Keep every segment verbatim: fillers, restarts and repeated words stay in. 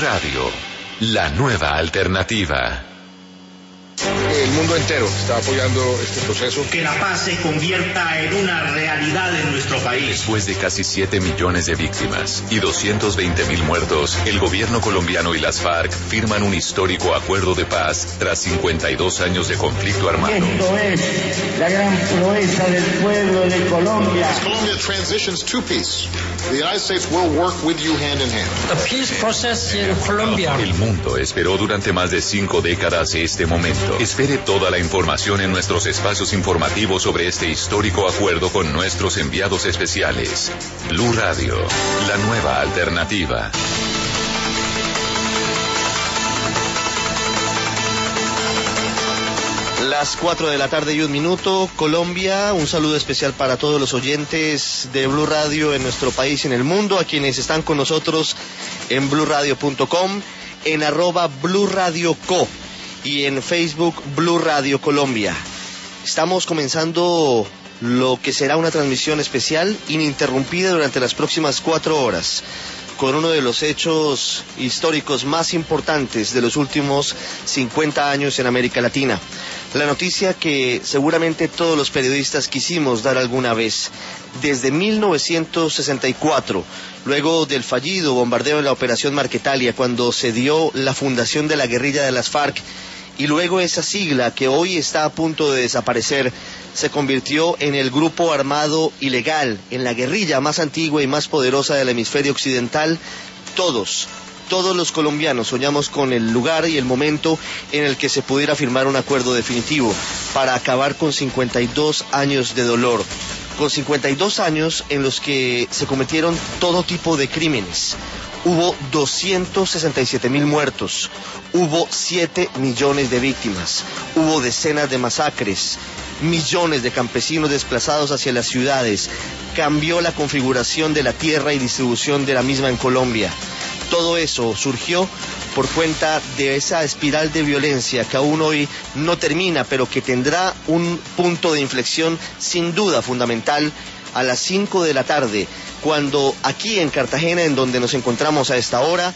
Radio, la nueva alternativa. El mundo entero está apoyando este proceso. Que la paz se convierta en una realidad en nuestro país. Después de casi siete millones de víctimas y doscientos veinte mil muertos, el gobierno colombiano y las FARC firman un histórico acuerdo de paz tras cincuenta y dos años de conflicto armado. Esto es la gran proeza del pueblo de Colombia. As Colombia transitions to peace, the United States will work with you hand in hand. The peace process in Colombia. El mundo esperó durante más de cinco décadas este momento. Espere toda la información en nuestros espacios informativos sobre este histórico acuerdo con nuestros enviados especiales. Blue Radio, la nueva alternativa. Las cuatro de la tarde y un minuto, Colombia, un saludo especial para todos los oyentes de Blue Radio en nuestro país y en el mundo, a quienes están con nosotros en blue radio punto com, en arroba Blue Radio Co y en Facebook Blue Radio Colombia. Estamos comenzando lo que será una transmisión especial ininterrumpida durante las próximas cuatro horas, con uno de los hechos históricos más importantes de los últimos cincuenta años en América Latina. La noticia que seguramente todos los periodistas quisimos dar alguna vez. Desde mil novecientos sesenta y cuatro, luego del fallido bombardeo en la Operación Marquetalia, cuando se dio la fundación de la guerrilla de las FARC, y luego esa sigla que hoy está a punto de desaparecer, se convirtió en el grupo armado ilegal, en la guerrilla más antigua y más poderosa del hemisferio occidental. Todos, todos los colombianos soñamos con el lugar y el momento en el que se pudiera firmar un acuerdo definitivo para acabar con cincuenta y dos años de dolor, con cincuenta y dos años en los que se cometieron todo tipo de crímenes. Hubo doscientos sesenta y siete mil muertos, hubo siete millones de víctimas, hubo decenas de masacres, millones de campesinos desplazados hacia las ciudades, cambió la configuración de la tierra y distribución de la misma en Colombia. Todo eso surgió por cuenta de esa espiral de violencia que aún hoy no termina, pero que tendrá un punto de inflexión sin duda fundamental a las cinco de la tarde, cuando aquí en Cartagena, en donde nos encontramos a esta hora,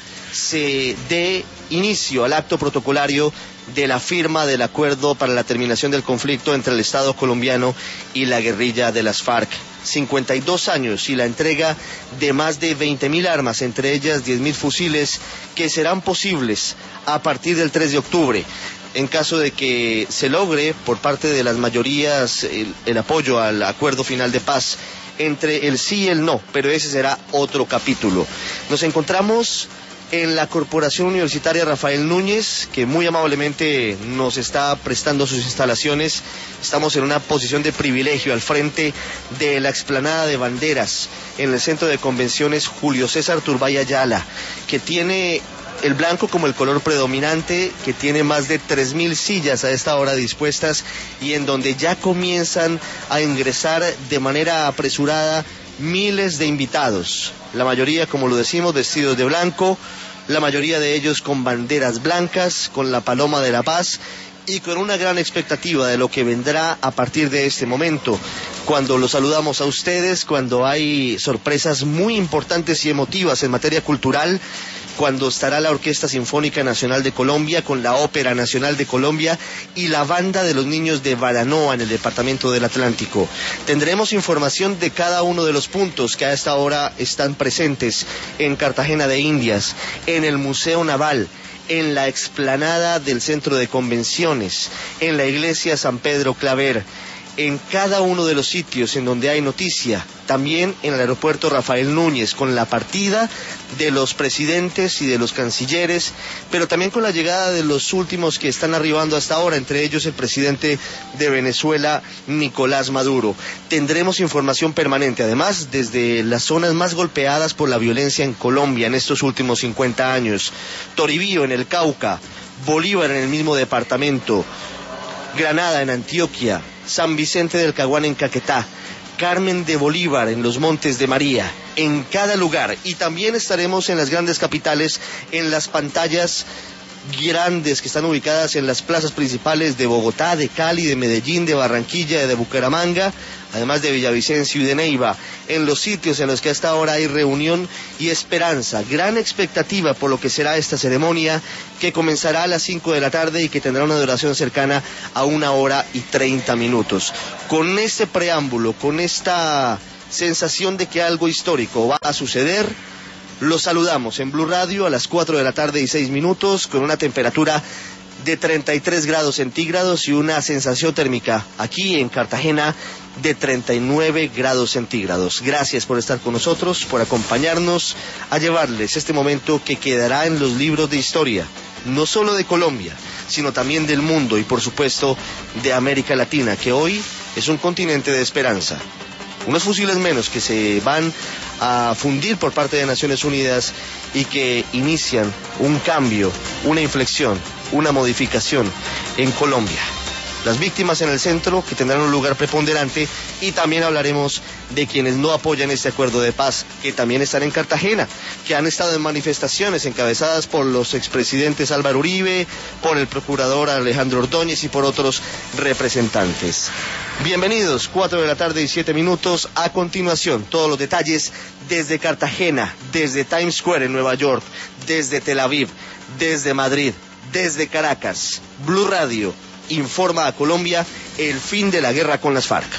se dé inicio al acto protocolario de la firma del acuerdo para la terminación del conflicto entre el Estado colombiano y la guerrilla de las FARC. cincuenta y dos años y la entrega de más de veinte mil armas, entre ellas diez mil fusiles, que serán posibles a partir del tres de octubre. En caso de que se logre por parte de las mayorías el, el apoyo al acuerdo final de paz entre el sí y el no, pero ese será otro capítulo. Nos encontramos en la Corporación Universitaria Rafael Núñez, que muy amablemente nos está prestando sus instalaciones. Estamos en una posición de privilegio al frente de la explanada de banderas en el Centro de Convenciones Julio César Turbay Ayala, que tiene el blanco como el color predominante, que tiene más de tres mil sillas a esta hora dispuestas y en donde ya comienzan a ingresar de manera apresurada miles de invitados, la mayoría, como lo decimos, vestidos de blanco, la mayoría de ellos con banderas blancas, con la paloma de la paz y con una gran expectativa de lo que vendrá a partir de este momento, cuando los saludamos a ustedes, cuando hay sorpresas muy importantes y emotivas en materia cultural, cuando estará la Orquesta Sinfónica Nacional de Colombia con la Ópera Nacional de Colombia y la Banda de los Niños de Baranoa en el Departamento del Atlántico. Tendremos información de cada uno de los puntos que a esta hora están presentes en Cartagena de Indias, en el Museo Naval, en la explanada del Centro de Convenciones, en la Iglesia San Pedro Claver, en cada uno de los sitios en donde hay noticia, también en el aeropuerto Rafael Núñez, con la partida de los presidentes y de los cancilleres, pero también con la llegada de los últimos que están arribando hasta ahora, entre ellos el presidente de Venezuela, Nicolás Maduro. Tendremos información permanente, además, desde las zonas más golpeadas por la violencia en Colombia en estos últimos cincuenta años, Toribío en el Cauca, Bolívar en el mismo departamento, Granada en Antioquia, San Vicente del Caguán en Caquetá, Carmen de Bolívar en los Montes de María, en cada lugar. Y también estaremos en las grandes capitales, en las pantallas grandes que están ubicadas en las plazas principales de Bogotá, de Cali, de Medellín, de Barranquilla, de Bucaramanga, además de Villavicencio y de Neiva, en los sitios en los que hasta ahora hay reunión y esperanza, gran expectativa por lo que será esta ceremonia, que comenzará a las cinco de la tarde y que tendrá una duración cercana a una hora y treinta minutos. Con este preámbulo, con esta sensación de que algo histórico va a suceder, los saludamos en Blue Radio a las cuatro de la tarde y seis minutos, con una temperatura de treinta y tres grados centígrados y una sensación térmica aquí en Cartagena de treinta y nueve grados centígrados. Gracias por estar con nosotros, por acompañarnos a llevarles este momento que quedará en los libros de historia, no solo de Colombia, sino también del mundo y por supuesto de América Latina, que hoy es un continente de esperanza. Unos fusiles menos que se van a fundir por parte de Naciones Unidas y que inician un cambio, una inflexión, una modificación en Colombia. Las víctimas en el centro, que tendrán un lugar preponderante, y también hablaremos de quienes no apoyan este acuerdo de paz, que también están en Cartagena, que han estado en manifestaciones encabezadas por los expresidentes Álvaro Uribe, por el procurador Alejandro Ordóñez y por otros representantes. Bienvenidos, cuatro de la tarde y siete minutos. A continuación, todos los detalles desde Cartagena, desde Times Square en Nueva York, desde Tel Aviv, desde Madrid, desde Caracas. Blue Radio informa a Colombia el fin de la guerra con las FARC.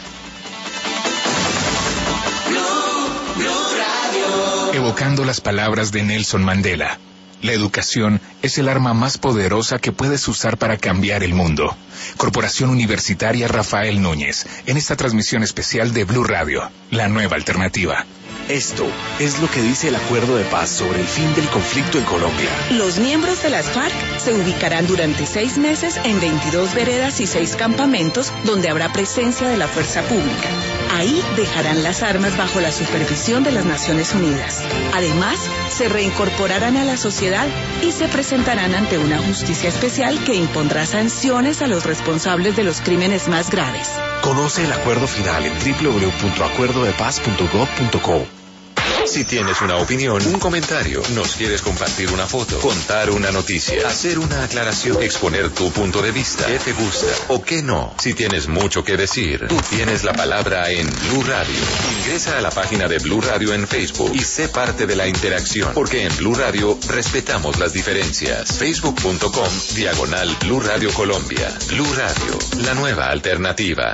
Blue, Blue Radio. Evocando las palabras de Nelson Mandela. La educación es el arma más poderosa que puedes usar para cambiar el mundo. Corporación Universitaria Rafael Núñez, en esta transmisión especial de Blue Radio, la nueva alternativa. Esto es lo que dice el acuerdo de paz sobre el fin del conflicto en Colombia. Los miembros de las FARC se ubicarán durante seis meses en veintidós veredas y seis campamentos donde habrá presencia de la fuerza pública. Ahí dejarán las armas bajo la supervisión de las Naciones Unidas. Además, se reincorporarán a la sociedad y se presentarán ante una justicia especial que impondrá sanciones a los responsables de los crímenes más graves. Conoce el acuerdo final en doble u doble u doble u punto acuerdo de paz punto gov punto co. Si tienes una opinión, un comentario, nos quieres compartir una foto, contar una noticia, hacer una aclaración, exponer tu punto de vista, qué te gusta o qué no. Si tienes mucho que decir, tú tienes la palabra en Blue Radio. Ingresa a la página de Blue Radio en Facebook y sé parte de la interacción, porque en Blue Radio respetamos las diferencias. Facebook punto com diagonal Blue Radio Colombia. Blue Radio, la nueva alternativa.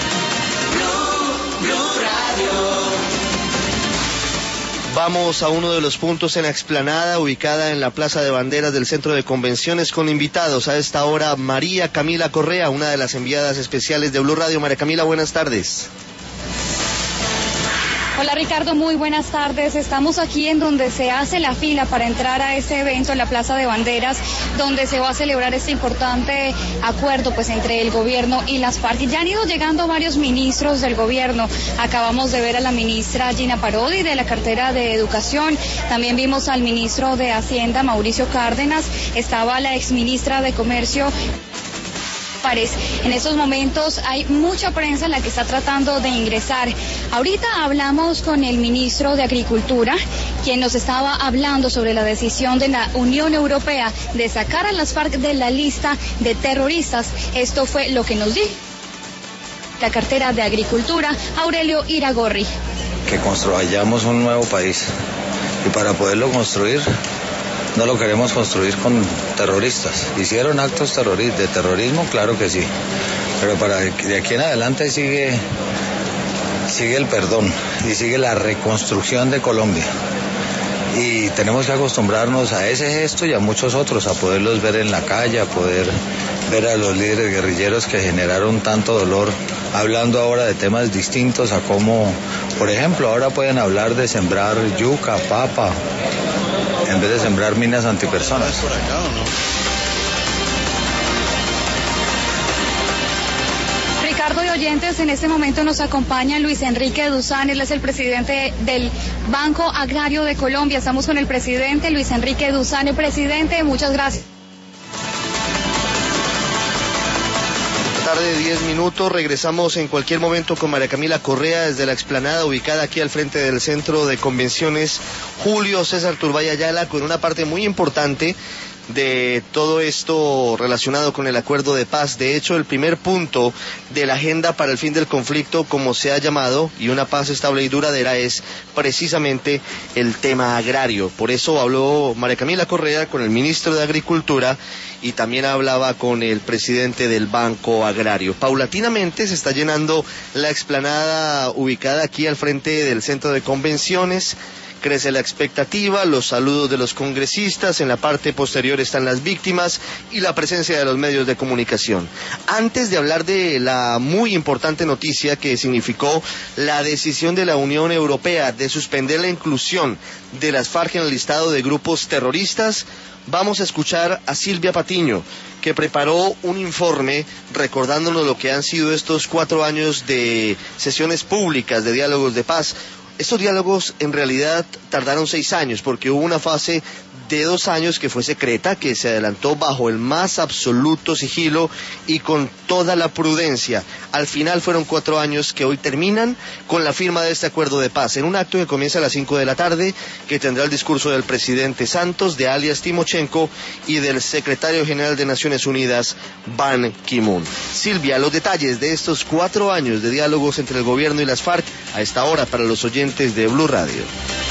Blue, Blue Radio. Vamos a uno de los puntos en la explanada, ubicada en la Plaza de Banderas del Centro de Convenciones, con invitados a esta hora. María Camila Correa, una de las enviadas especiales de Blue Radio. María Camila, buenas tardes. Hola Ricardo, muy buenas tardes. Estamos aquí en donde se hace la fila para entrar a este evento en la Plaza de Banderas, donde se va a celebrar este importante acuerdo pues entre el gobierno y las FARC. Ya han ido llegando varios ministros del gobierno. Acabamos de ver a la ministra Gina Parodi de la cartera de Educación. También vimos al ministro de Hacienda, Mauricio Cárdenas. Estaba la exministra de Comercio. En estos momentos hay mucha prensa en la que está tratando de ingresar. Ahorita hablamos con el ministro de Agricultura, quien nos estaba hablando sobre la decisión de la Unión Europea de sacar a las FARC de la lista de terroristas. Esto fue lo que nos dijo la cartera de Agricultura, Aurelio Iragorri. Que construyamos un nuevo país, y para poderlo construir no lo queremos construir con terroristas. Hicieron actos terroristas, de terrorismo, claro que sí, pero para de aquí en adelante sigue sigue el perdón y sigue la reconstrucción de Colombia, y tenemos que acostumbrarnos a ese gesto y a muchos otros, a poderlos ver en la calle, a poder ver a los líderes guerrilleros que generaron tanto dolor, hablando ahora de temas distintos, a cómo, por ejemplo, ahora pueden hablar de sembrar yuca, papa, en vez de sembrar minas antipersonas. Ricardo y oyentes, en este momento nos acompaña Luis Enrique Duzán, él es el presidente del Banco Agrario de Colombia. Estamos con el presidente Luis Enrique Duzán. El presidente, muchas gracias. Tarde, diez minutos, regresamos en cualquier momento con María Camila Correa desde la explanada ubicada aquí al frente del Centro de Convenciones Julio César Turbay Ayala, con una parte muy importante de todo esto relacionado con el acuerdo de paz. De hecho, el primer punto de la agenda para el fin del conflicto, como se ha llamado, y una paz estable y duradera, es precisamente el tema agrario. Por eso habló María Camila Correa con el ministro de Agricultura y también hablaba con el presidente del Banco Agrario. Paulatinamente se está llenando la explanada ubicada aquí al frente del centro de convenciones. Crece la expectativa, los saludos de los congresistas, en la parte posterior están las víctimas y la presencia de los medios de comunicación. Antes de hablar de la muy importante noticia que significó la decisión de la Unión Europea de suspender la inclusión de las FARC en el listado de grupos terroristas, vamos a escuchar a Silvia Patiño, que preparó un informe recordándonos lo que han sido estos cuatro años de sesiones públicas de diálogos de paz. Estos diálogos en realidad tardaron seis años porque hubo una fase de dos años que fue secreta, que se adelantó bajo el más absoluto sigilo y con toda la prudencia. Al final fueron cuatro años que hoy terminan con la firma de este acuerdo de paz, en un acto que comienza a las cinco de la tarde, que tendrá el discurso del presidente Santos, de alias Timochenko y del secretario general de Naciones Unidas, Ban Ki-moon. Silvia, los detalles de estos cuatro años de diálogos entre el gobierno y las FARC a esta hora para los oyentes de Blue Radio.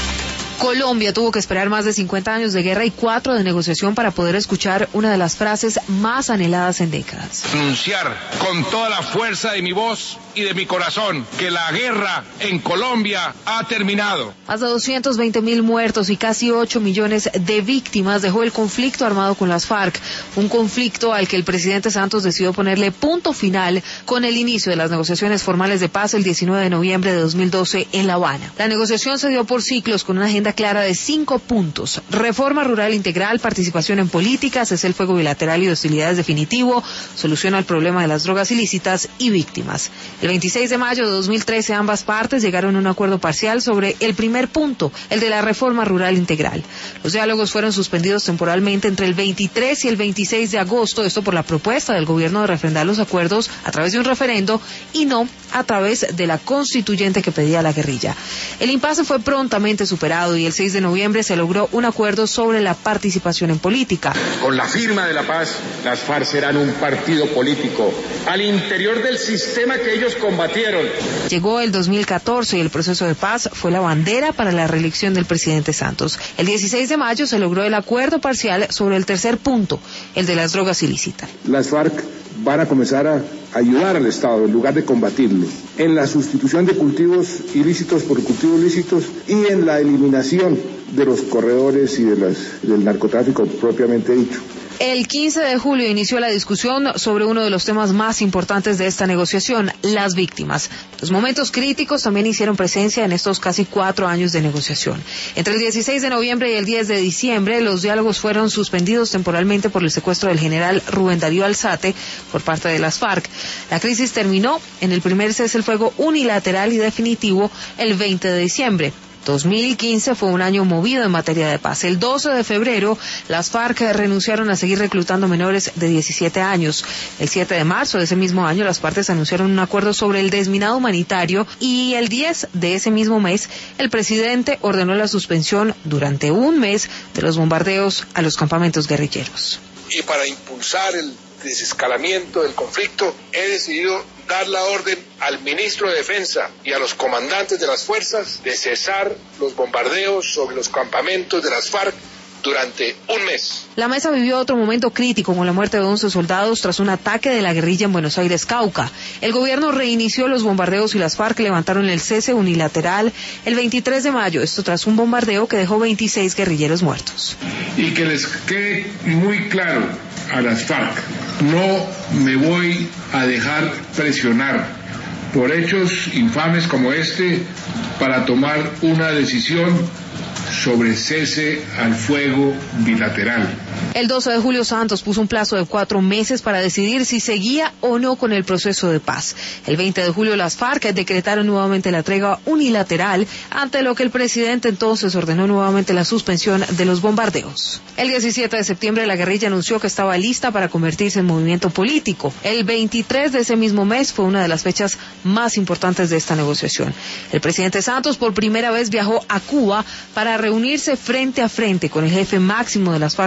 Colombia tuvo que esperar más de cincuenta años de guerra y cuatro de negociación para poder escuchar una de las frases más anheladas en décadas. Anunciar con toda la fuerza de mi voz y de mi corazón que la guerra en Colombia ha terminado. Más de doscientos veinte mil muertos y casi ocho millones de víctimas dejó el conflicto armado con las FARC, un conflicto al que el presidente Santos decidió ponerle punto final con el inicio de las negociaciones formales de paz el diecinueve de noviembre de dos mil doce en La Habana. La negociación se dio por ciclos con una agenda clara de cinco puntos: reforma rural integral, participación en política, cese el fuego bilateral y hostilidades definitivo, solución al problema de las drogas ilícitas y víctimas. El veintiséis de mayo de dos mil trece ambas partes llegaron a un acuerdo parcial sobre el primer punto, el de la reforma rural integral. Los diálogos fueron suspendidos temporalmente entre el veintitrés y el veintiséis de agosto, esto por la propuesta del gobierno de refrendar los acuerdos a través de un referendo y no a través de la constituyente que pedía la guerrilla. El impasse fue prontamente superado y el seis de noviembre se logró un acuerdo sobre la participación en política. Con la firma de la paz, las FARC serán un partido político al interior del sistema que ellos combatieron. Llegó el dos mil catorce y el proceso de paz fue la bandera para la reelección del presidente Santos. El dieciséis de mayo se logró el acuerdo parcial sobre el tercer punto, el de las drogas ilícitas. Las FARC van a comenzar a ayudar al Estado en lugar de combatirlo, en la sustitución de cultivos ilícitos por cultivos lícitos y en la eliminación de los corredores y de las, del narcotráfico propiamente dicho. El quince de julio inició la discusión sobre uno de los temas más importantes de esta negociación, las víctimas. Los momentos críticos también hicieron presencia en estos casi cuatro años de negociación. Entre el dieciséis de noviembre y el diez de diciembre, los diálogos fueron suspendidos temporalmente por el secuestro del general Rubén Darío Alzate por parte de las FARC. La crisis terminó en el primer cese el fuego unilateral y definitivo el veinte de diciembre. dos mil quince fue un año movido en materia de paz. El doce de febrero, las FARC renunciaron a seguir reclutando menores de diecisiete años. El siete de marzo de ese mismo año, las partes anunciaron un acuerdo sobre el desminado humanitario y el diez de ese mismo mes, el presidente ordenó la suspensión durante un mes de los bombardeos a los campamentos guerrilleros. Y para impulsar el desescalamiento del conflicto, he decidido dar la orden al ministro de Defensa y a los comandantes de las fuerzas de cesar los bombardeos sobre los campamentos de las FARC durante un mes. La mesa vivió otro momento crítico con la muerte de once soldados tras un ataque de la guerrilla en Buenos Aires, Cauca. El gobierno reinició los bombardeos y las FARC levantaron el cese unilateral el veintitrés de mayo, esto tras un bombardeo que dejó veintiséis guerrilleros muertos. Y que les quede muy claro a las FARC, no me voy a dejar presionar por hechos infames como este para tomar una decisión sobre cese al fuego bilateral. El doce de julio Santos puso un plazo de cuatro meses para decidir si seguía o no con el proceso de paz. El veinte de julio las FARC decretaron nuevamente la tregua unilateral, ante lo que el presidente entonces ordenó nuevamente la suspensión de los bombardeos. El diecisiete de septiembre la guerrilla anunció que estaba lista para convertirse en movimiento político. El veintitrés de ese mismo mes fue una de las fechas más importantes de esta negociación. El presidente Santos por primera vez viajó a Cuba para reunirse frente a frente con el jefe máximo de las FARC, alias Timochenko,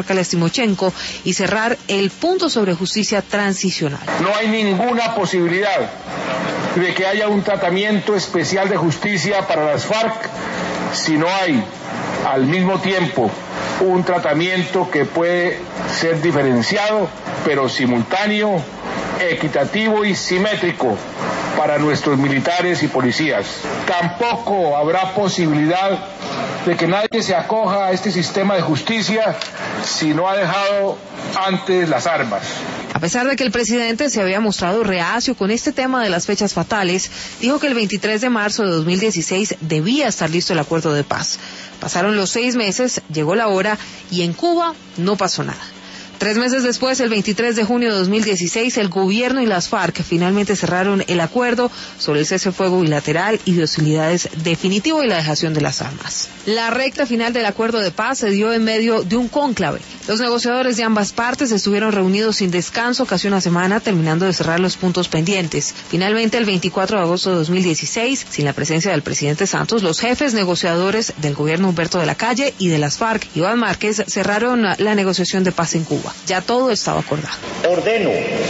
Timochenko y cerrar el punto sobre justicia transicional. No hay ninguna posibilidad de que haya un tratamiento especial de justicia para las FARC si no hay al mismo tiempo un tratamiento que puede ser diferenciado, pero simultáneo, equitativo y simétrico para nuestros militares y policías. Tampoco habrá posibilidad de que nadie se acoja a este sistema de justicia si no ha dejado antes las armas. A pesar de que el presidente se había mostrado reacio con este tema de las fechas fatales, dijo que el veintitrés de marzo de dos mil dieciséis debía estar listo el acuerdo de paz. Pasaron los seis meses, llegó la hora y en Cuba no pasó nada. Tres meses después, el veintitrés de junio de dos mil dieciséis, el gobierno y las FARC finalmente cerraron el acuerdo sobre el cese de fuego bilateral y de hostilidades definitivo y la dejación de las armas. La recta final del acuerdo de paz se dio en medio de un cónclave. Los negociadores de ambas partes estuvieron reunidos sin descanso casi una semana, terminando de cerrar los puntos pendientes. Finalmente, el veinticuatro de agosto de dos mil dieciséis, sin la presencia del presidente Santos, los jefes negociadores del gobierno Humberto de la Calle y de las FARC, Iván Márquez, cerraron la negociación de paz en Cuba. Ya todo estaba acordado. Ordeno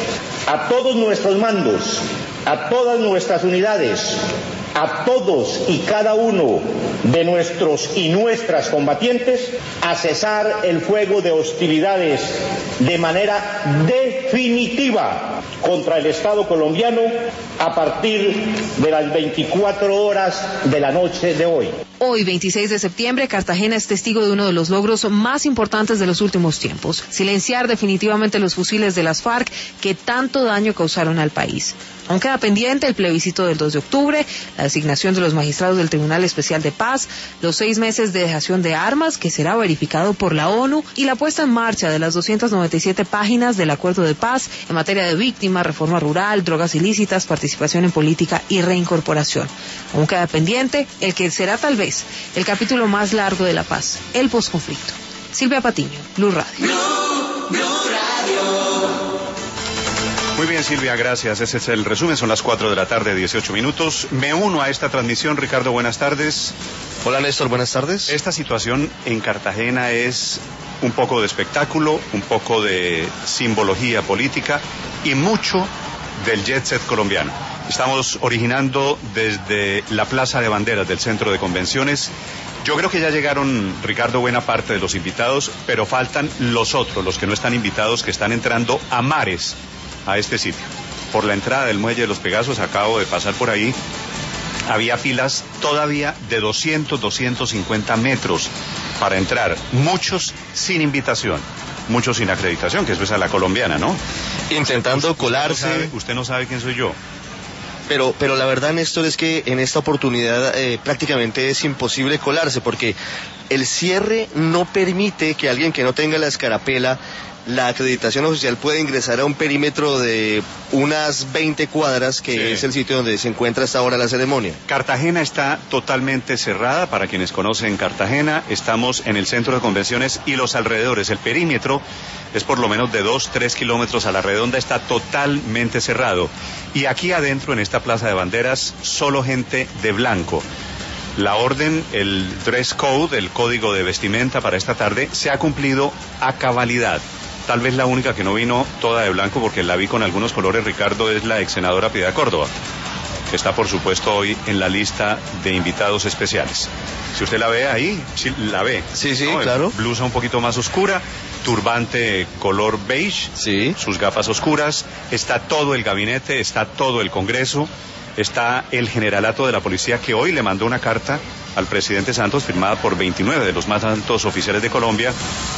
a todos nuestros mandos, a todas nuestras unidades, a todos y cada uno de nuestros y nuestras combatientes a cesar el fuego de hostilidades de manera definitiva contra el Estado colombiano a partir de las veinticuatro horas de la noche de hoy. Hoy, veintiséis de septiembre, Cartagena es testigo de uno de los logros más importantes de los últimos tiempos: silenciar definitivamente los fusiles de las FARC que tanto daño causaron al país. Aún queda pendiente el plebiscito del dos de octubre, la designación de los magistrados del Tribunal Especial de Paz, los seis meses de dejación de armas, que será verificado por la ONU, y la puesta en marcha de las doscientas noventa y siete páginas del Acuerdo de Paz en materia de víctimas, reforma rural, drogas ilícitas, participación en política y reincorporación. Aún queda pendiente el que será tal vez el capítulo más largo de la paz, el posconflicto. Silvia Patiño, Blue Radio. Blue, Blue Radio. Muy bien, Silvia, gracias. Ese es el resumen. Son las cuatro de la tarde, dieciocho minutos. Me uno a esta transmisión. Ricardo, buenas tardes. Hola, Néstor, buenas tardes. Esta situación en Cartagena es un poco de espectáculo, un poco de simbología política y mucho del jet set colombiano. Estamos originando desde la Plaza de Banderas del Centro de Convenciones. Yo creo que ya llegaron, Ricardo, buena parte de los invitados, pero faltan los otros, los que no están invitados, que están entrando a mares a este sitio. Por la entrada del Muelle de los Pegasos, acabo de pasar por ahí, había filas todavía de doscientos, doscientos cincuenta metros para entrar, muchos sin invitación, muchos sin acreditación, que eso es a la colombiana, ¿no? Intentando usted, colarse. Usted no, sabe, usted no sabe quién soy yo. Pero, pero la verdad, Néstor, es que en esta oportunidad eh, prácticamente es imposible colarse, porque el cierre no permite que alguien que no tenga la escarapela, la acreditación oficial, pueda ingresar a un perímetro de unas veinte cuadras, que sí, es el sitio donde se encuentra hasta ahora la ceremonia. Cartagena está totalmente cerrada. Para quienes conocen Cartagena, estamos en el centro de convenciones y los alrededores. El perímetro es por lo menos de dos, tres kilómetros a la redonda, está totalmente cerrado. Y aquí adentro, en esta Plaza de Banderas, solo gente de blanco. La orden, el dress code, el código de vestimenta para esta tarde, se ha cumplido a cabalidad. Tal vez la única que no vino toda de blanco, porque la vi con algunos colores, Ricardo, es la ex senadora Piedad Córdoba, que está por supuesto hoy en la lista de invitados especiales. Si usted la ve ahí, sí, la ve. Sí, sí, ¿no? Claro. Blusa un poquito más oscura, turbante color beige, sí, sus gafas oscuras, está todo el gabinete, está todo el Congreso, está el generalato de la policía, que hoy le mandó una carta al presidente Santos firmada por veintinueve de los más altos oficiales de Colombia,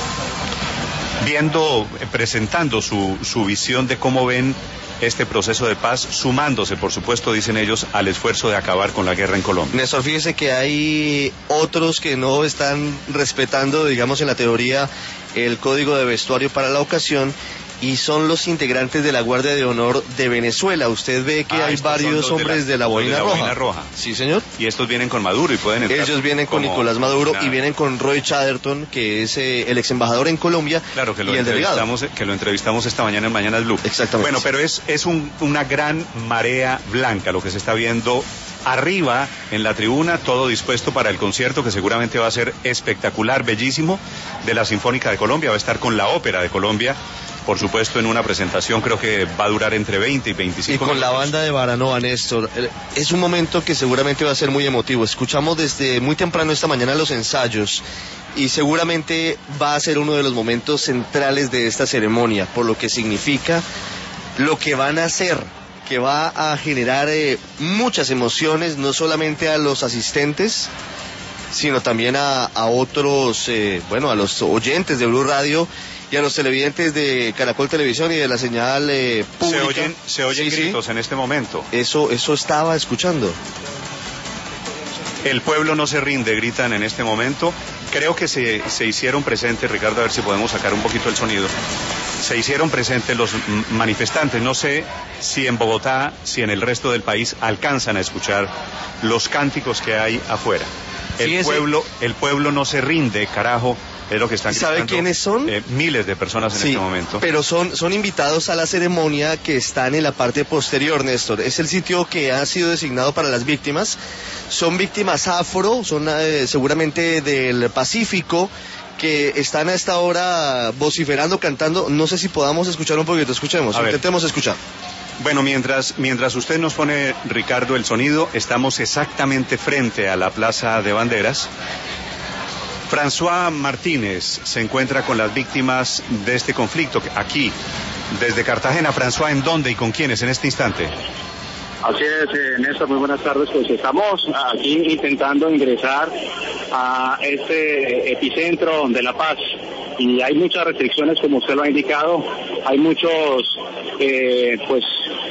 viendo, presentando su, su visión de cómo ven este proceso de paz, sumándose, por supuesto, dicen ellos, al esfuerzo de acabar con la guerra en Colombia. Néstor, fíjese que hay otros que no están respetando, digamos, en la teoría, el código de vestuario para la ocasión, y son los integrantes de la Guardia de Honor de Venezuela. Usted ve que ah, hay varios hombres de la, de la Boina Roja. Roja. Sí, señor. Y estos vienen con Maduro y pueden entrar. Ellos vienen con Nicolás Maduro una... y vienen con Roy Chatterton, que es eh, el ex embajador en Colombia, claro, que lo y el entrevistamos, delegado. Que lo entrevistamos esta mañana en Mañanas Blue. Exactamente. Bueno, pero es, es un, una gran marea blanca lo que se está viendo arriba en la tribuna, todo dispuesto para el concierto que seguramente va a ser espectacular, bellísimo, de la Sinfónica de Colombia. Va a estar con la Ópera de Colombia, por supuesto, en una presentación creo que va a durar entre veinte y veinticinco Y con minutos. La banda de Baranova, Néstor. Es un momento que seguramente va a ser muy emotivo. Escuchamos desde muy temprano esta mañana los ensayos y seguramente va a ser uno de los momentos centrales de esta ceremonia, por lo que significa lo que van a hacer, que va a generar eh, muchas emociones, no solamente a los asistentes, sino también a, a otros, eh, bueno, a los oyentes de Blue Radio y a los televidentes de Caracol Televisión y de la señal eh, pública. Se oyen, se oyen sí, gritos sí. en este momento. Eso, eso estaba escuchando. El pueblo no se rinde, gritan en este momento. Creo que se, se hicieron presentes, Ricardo, a ver si podemos sacar un poquito el sonido. Se hicieron presentes los manifestantes. No sé si en Bogotá, si en el resto del país alcanzan a escuchar los cánticos que hay afuera. El Fíjese. pueblo, el pueblo no se rinde, carajo. Es lo que están gritando. ¿Sabe quiénes son? Eh, miles de personas en sí, este momento. Pero son, son invitados a la ceremonia que están en la parte posterior, Néstor. Es el sitio que ha sido designado para las víctimas. Son víctimas afro, son eh, seguramente del Pacífico, que están a esta hora vociferando, cantando. No sé si podamos escuchar un poquito. Escuchemos, a intentemos ver. escuchar. Bueno, mientras, mientras usted nos pone, Ricardo, el sonido, estamos exactamente frente a la Plaza de Banderas. François Martínez se encuentra con las víctimas de este conflicto aquí, desde Cartagena. François, ¿en dónde y con quiénes en este instante? Así es, eh, Néstor, muy buenas tardes. Pues estamos aquí intentando ingresar a este epicentro de La Paz y hay muchas restricciones, como usted lo ha indicado. Hay muchos, eh, pues,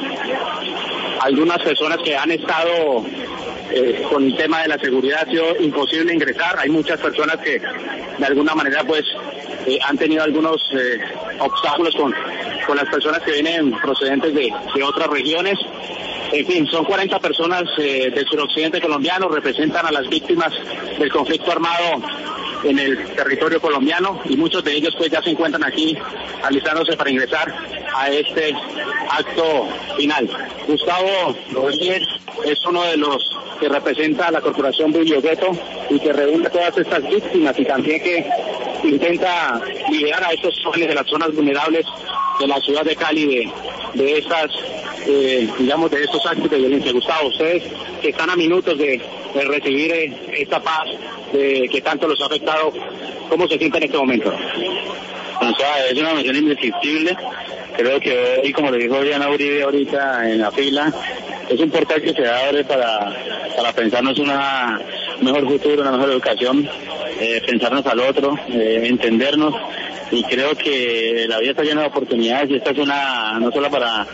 algunas personas que han estado eh, con el tema de la seguridad, ha sido imposible ingresar. Hay muchas personas que de alguna manera pues eh, han tenido algunos eh, obstáculos con, con las personas que vienen procedentes de, de otras regiones. En fin, son cuarenta personas eh, del suroccidente colombiano, representan a las víctimas del conflicto armado en el territorio colombiano y muchos de ellos pues ya se encuentran aquí alistándose para ingresar a este acto final. Gustavo Rodríguez es uno de los que representa a la Corporación Bibliogueto y que reúne a todas estas víctimas y también que intenta liberar a estos jóvenes de las zonas vulnerables de la ciudad de Cali de, de estas, eh, digamos, de estos actos de violencia. Gustavo, ustedes que están a minutos de, de recibir eh, esta paz de, que tanto los ha afectado, ¿cómo se sienten en este momento? O sea, es una emoción indescriptible. Creo que hoy, como le dijo Diana Uribe ahorita en la fila, es un portal que se abre para, para pensarnos una mejor futuro, una mejor educación, eh, pensarnos al otro, eh, entendernos, y creo que la vida está llena de oportunidades y esta es una, no solo para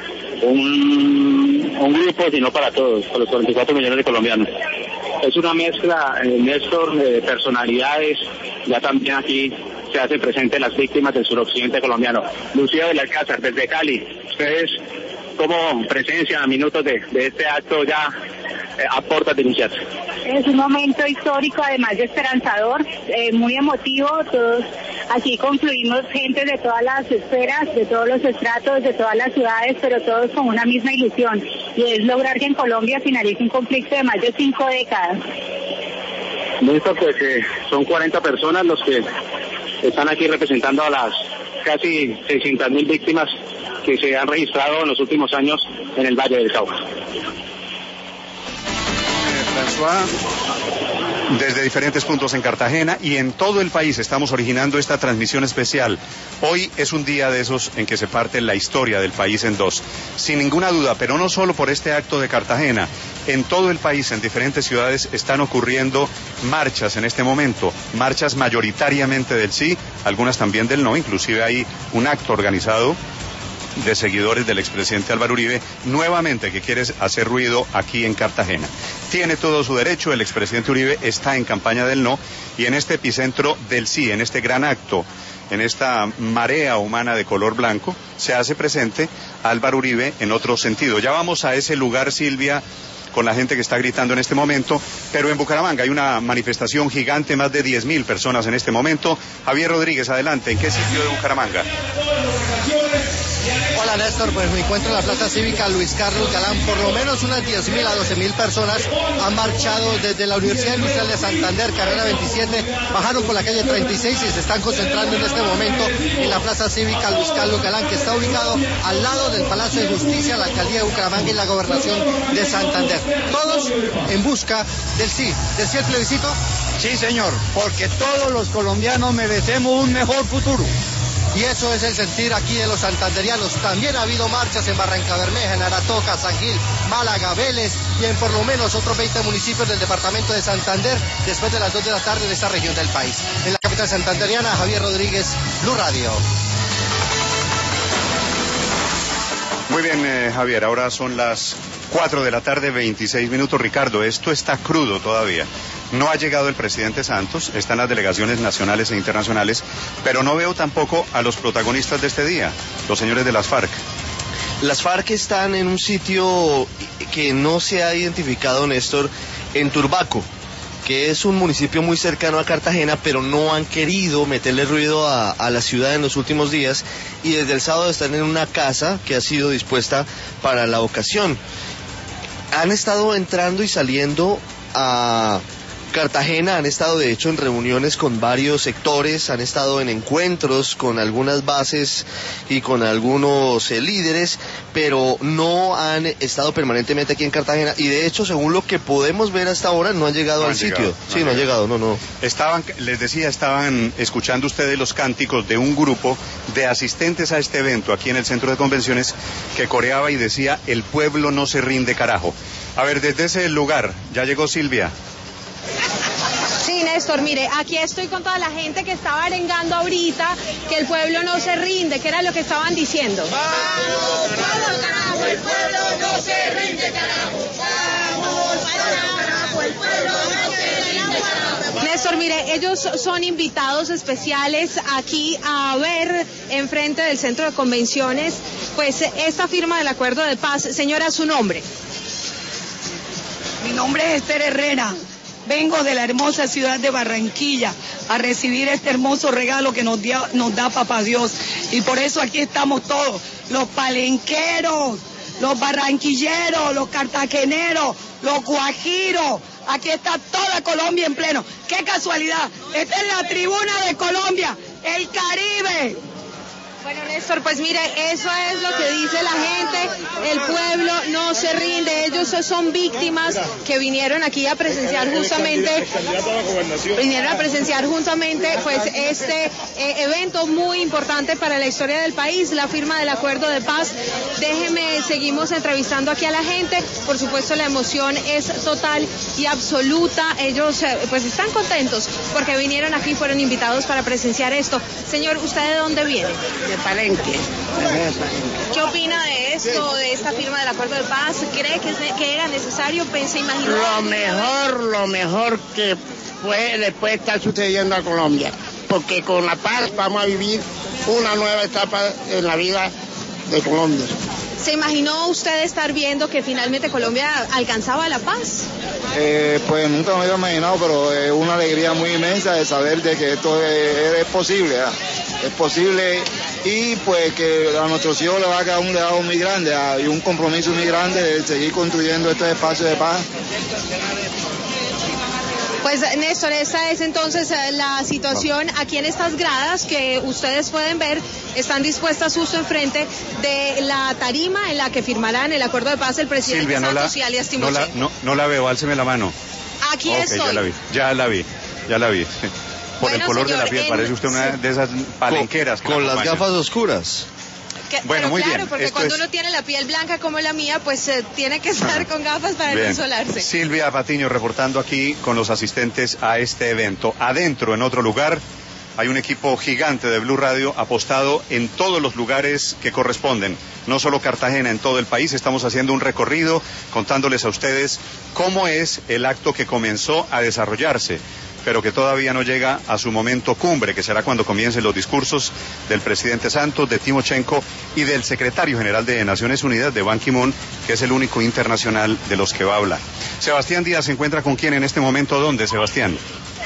un, un grupo, sino para todos, para los cuarenta y cuatro millones de colombianos. Es una mezcla, eh, Néstor, de personalidades, ya también aquí se hace presente las víctimas del suroccidente colombiano. Lucía del Alcázar, desde Cali, ustedes como presencia a minutos de, de este acto ya eh, a puertas de iniciarse. Es un momento histórico, además de esperanzador, eh, muy emotivo. Todos aquí confluimos gente de todas las esferas, de todos los estratos, de todas las ciudades, pero todos con una misma ilusión, y es lograr que en Colombia finalice un conflicto de más de cinco décadas. Listo, pues eh, son cuarenta personas los que están aquí representando a las casi seiscientas mil víctimas que se han registrado en los últimos años en el Valle del Cauca. François, desde diferentes puntos en Cartagena y en todo el país estamos originando esta transmisión especial. Hoy es un día de esos en que se parte la historia del país en dos, sin ninguna duda, pero no solo por este acto de Cartagena. En todo el país, en diferentes ciudades, están ocurriendo marchas en este momento, marchas mayoritariamente del sí, algunas también del no, inclusive hay un acto organizado de seguidores del expresidente Álvaro Uribe, nuevamente que quiere hacer ruido aquí en Cartagena. tiene todo su derecho, el expresidente Uribe está en campaña del no, y en este epicentro del sí, en este gran acto, en esta marea humana de color blanco, se hace presente Álvaro Uribe en otro sentido. Ya vamos a ese lugar, Silvia, con la gente que está gritando en este momento, pero en Bucaramanga hay una manifestación gigante, más de diez mil personas en este momento. Javier Rodríguez, adelante, ¿en qué sitio de Bucaramanga? Hola Néstor, pues me encuentro en la Plaza Cívica Luis Carlos Galán. Por lo menos unas diez mil a doce mil personas han marchado desde la Universidad Industrial de Santander, carrera veintisiete, bajaron por la calle treinta y seis y se están concentrando en este momento en la Plaza Cívica Luis Carlos Galán, que está ubicado al lado del Palacio de Justicia, la Alcaldía de Bucaramanga y la Gobernación de Santander. Todos en busca del sí. ¿Del sí el plebiscito? Sí, señor, porque todos los colombianos merecemos un mejor futuro. Y eso es el sentir aquí de los santanderianos. También ha habido marchas en Barranca Bermeja, en Aratoca, San Gil, Málaga, Vélez y en por lo menos otros veinte municipios del departamento de Santander después de las dos de la tarde de esta región del país. En la capital santanderiana, Javier Rodríguez, Blue Radio. Muy bien, eh, Javier, ahora son las cuatro de la tarde, veintiséis minutos. Ricardo, esto está crudo todavía. No ha llegado el presidente Santos, están las delegaciones nacionales e internacionales, pero no veo tampoco a los protagonistas de este día, los señores de las FARC. Las FARC están en un sitio que no se ha identificado, Néstor, en Turbaco, que es un municipio muy cercano a Cartagena, pero no han querido meterle ruido a, a la ciudad en los últimos días, y desde el sábado están en una casa que ha sido dispuesta para la ocasión. Han estado entrando y saliendo a Cartagena, han estado de hecho en reuniones con varios sectores, han estado en encuentros con algunas bases y con algunos eh, líderes, pero no han estado permanentemente aquí en Cartagena, y de hecho, según lo que podemos ver hasta ahora, no han llegado no al han sitio. Llegado, no sí, no han llegado, no, no. Estaban, les decía, estaban escuchando ustedes los cánticos de un grupo de asistentes a este evento aquí en el centro de convenciones que coreaba y decía: el pueblo no se rinde, carajo. A ver, desde ese lugar, ya llegó Silvia. Sí, Néstor, mire, aquí estoy con toda la gente que estaba arengando ahorita que el pueblo no se rinde, que era lo que estaban diciendo. ¡Vamos, vamos, carajo! ¡El pueblo no se rinde, carajo! ¡Vamos, carajo! ¡El pueblo no se rinde, carajo! Néstor, mire, ellos son invitados especiales aquí a ver enfrente del centro de convenciones, pues esta firma del acuerdo de paz. Señora, su nombre. Mi nombre es Esther Herrera. Vengo de la hermosa ciudad de Barranquilla a recibir este hermoso regalo que nos, dio, nos da Papá Dios. Y por eso aquí estamos todos, los palenqueros, los barranquilleros, los cartageneros, los guajiros. Aquí está toda Colombia en pleno. ¡Qué casualidad! Esta es la tribuna de Colombia, el Caribe. Bueno, Néstor, pues mire, eso es lo que dice la gente, el pueblo no se rinde, ellos son víctimas que vinieron aquí a presenciar justamente, vinieron a presenciar justamente pues este eh, evento muy importante para la historia del país, la firma del acuerdo de paz. Déjeme, seguimos entrevistando aquí a la gente, por supuesto la emoción es total y absoluta, ellos eh, pues están contentos porque vinieron aquí, fueron invitados para presenciar esto. Señor, ¿usted de dónde viene? De Palenque. ¿Qué opina de esto, de esta firma del acuerdo de paz? ¿Cree que, que era necesario? ¿Pensé, imaginó? Lo mejor, lo mejor que puede, le puede estar sucediendo a Colombia, porque con la paz vamos a vivir una nueva etapa en la vida de Colombia. ¿Se imaginó usted estar viendo que finalmente Colombia alcanzaba la paz? Eh, pues nunca me había imaginado, pero es una alegría muy inmensa de saber de que esto es, es posible, ¿eh? Es posible, y pues que a nuestros hijos le va a quedar un legado muy grande, ¿eh? Y un compromiso muy grande de seguir construyendo este espacio de paz. Pues Néstor, esa es entonces la situación aquí en estas gradas que ustedes pueden ver, están dispuestas justo enfrente de la tarima en la que firmarán el acuerdo de paz el presidente Silvia, Santos no la, y alias no Timochenko. la, no, no la veo, álceme la mano. Aquí okay, estoy. Ya la vi, ya la vi, ya la vi. Por bueno, el color señor, de la piel, en... parece usted una de esas palenqueras. Con, con las gafas oscuras. Que, bueno, pero muy claro, bien. porque Esto cuando es... uno tiene la piel blanca como la mía, pues eh, tiene que estar con gafas para bien. no insolarse. Silvia Patiño reportando aquí con los asistentes a este evento. Adentro, en otro lugar, hay un equipo gigante de Blue Radio apostado en todos los lugares que corresponden, no solo Cartagena, en todo el país. Estamos haciendo un recorrido contándoles a ustedes cómo es el acto que comenzó a desarrollarse, pero que todavía no llega a su momento cumbre, que será cuando comiencen los discursos del presidente Santos, de Timochenko y del secretario general de Naciones Unidas, de Ban Ki-moon, que es el único internacional de los que va a hablar. Sebastián Díaz se encuentra con quién en este momento. ¿Dónde, Sebastián?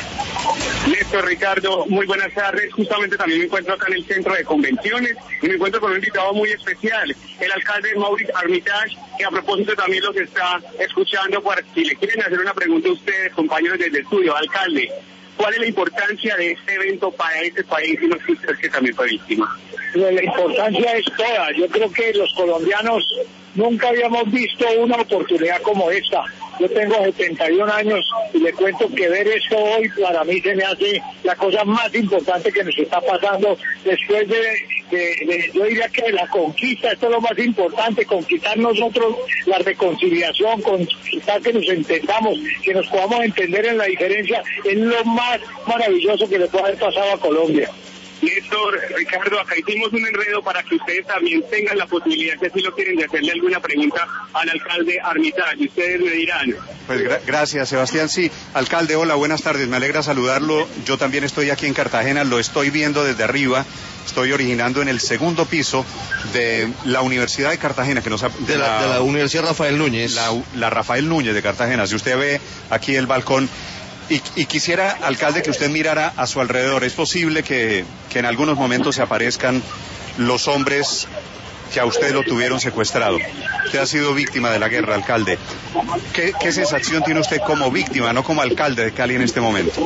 Néstor, Ricardo, muy buenas tardes. Justamente también me encuentro acá en el centro de convenciones y me encuentro con un invitado muy especial, el alcalde Maurice Armitage, que a propósito también los está escuchando. Para, si le quieren hacer una pregunta a ustedes, compañeros desde el estudio, alcalde, ¿cuál es la importancia de este evento para este país y no sé usted que también fue víctima? La importancia es toda. Yo creo que los colombianos nunca habíamos visto una oportunidad como esta. Yo tengo setenta y un años y le cuento que ver esto hoy para mí se me hace la cosa más importante que nos está pasando después de, de, de yo diría que la conquista. Esto es lo más importante, conquistar nosotros la reconciliación, conquistar que nos entendamos, que nos podamos entender en la diferencia, es lo más maravilloso que le puede haber pasado a Colombia. Néstor, Ricardo, acá hicimos un enredo para que ustedes también tengan la posibilidad, si así lo quieren, de hacerle alguna pregunta al alcalde Armitage. Ustedes me dirán. Pues gra gracias, Sebastián. Sí, alcalde, hola, buenas tardes. Me alegra saludarlo. Yo también estoy aquí en Cartagena, lo estoy viendo desde arriba. Estoy originando en el segundo piso de la Universidad de Cartagena, que nos ha, de, la, de la Universidad Rafael Núñez. La, la Rafael Núñez de Cartagena. Si usted ve aquí el balcón. Y, y quisiera, alcalde, que usted mirara a su alrededor. ¿Es posible que, que en algunos momentos se aparezcan los hombres que a usted lo tuvieron secuestrado? Usted ha sido víctima de la guerra, alcalde. ¿Qué, qué sensación tiene usted como víctima, no como alcalde de Cali en este momento?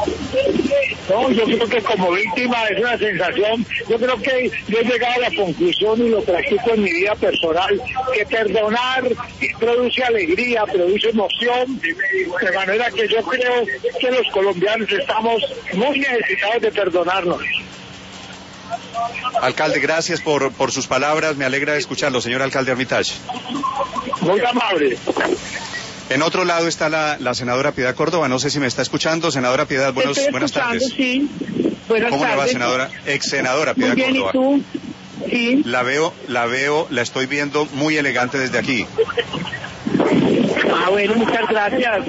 No, yo creo que como víctima es una sensación, yo creo que yo he llegado a la conclusión y lo practico en mi vida personal, que perdonar produce alegría, produce emoción, de manera que yo creo que los colombianos estamos muy necesitados de perdonarnos. Alcalde, gracias por, por sus palabras, me alegra escucharlo, señor alcalde Armitage. Muy amable. En otro lado está la, la senadora Piedad Córdoba, no sé si me está escuchando. Senadora Piedad, buenos, buenas tardes. Sí. Buenas ¿Cómo tardes. le va, senadora? Ex senadora Piedad muy bien, Córdoba. ¿Y tú? Sí. La veo, la veo, la estoy viendo muy elegante desde aquí. Ah, bueno, muchas gracias.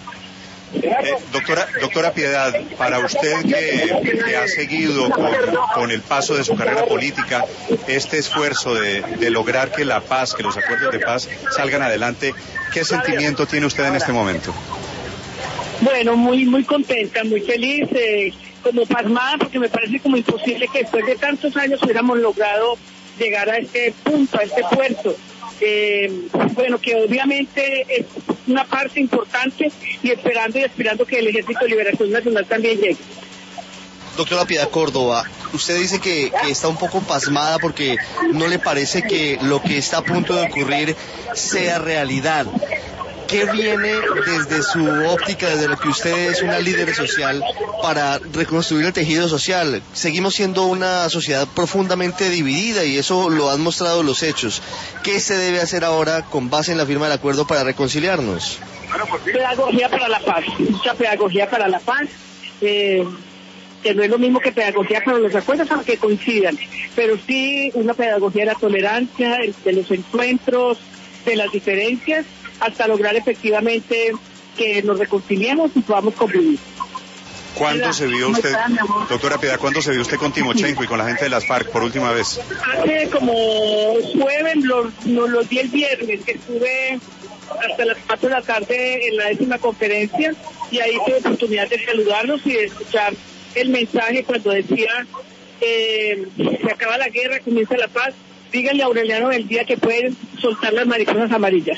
Eh, doctora, doctora Piedad, para usted que, que ha seguido con, con el paso de su carrera política este esfuerzo de, de lograr que la paz, que los acuerdos de paz salgan adelante, ¿qué sentimiento tiene usted en este momento? Bueno, muy muy contenta, muy feliz, eh, como pasmada, porque me parece como imposible que después de tantos años hubiéramos logrado llegar a este punto, a este puerto. Eh, bueno, que obviamente es una parte importante y esperando y aspirando que el Ejército de Liberación Nacional también llegue. Doctora Piedad Córdoba, usted dice que, que está un poco pasmada porque no le parece que lo que está a punto de ocurrir sea realidad. ¿Qué viene desde su óptica, desde lo que usted es una líder social, para reconstruir el tejido social? Seguimos siendo una sociedad profundamente dividida y eso lo han mostrado los hechos. ¿Qué se debe hacer ahora con base en la firma del acuerdo para reconciliarnos? Pedagogía para la paz, mucha pedagogía para la paz, eh, que no es lo mismo que pedagogía para los acuerdos, aunque coincidan, pero sí una pedagogía de la tolerancia, de los encuentros, de las diferencias, hasta lograr efectivamente que nos reconciliemos y podamos convivir. ¿Cuándo se vio usted, doctora Piedad, cuándo se vio usted con Timochenko y con la gente de las FARC por última vez? Hace como jueves, los, los, los di el viernes, que estuve hasta las cuatro de la tarde en la décima conferencia y ahí tuve oportunidad de saludarlos y de escuchar el mensaje cuando decía eh, se acaba la guerra, comienza la paz. Díganle a Aureliano del Día que pueden soltar las mariposas amarillas.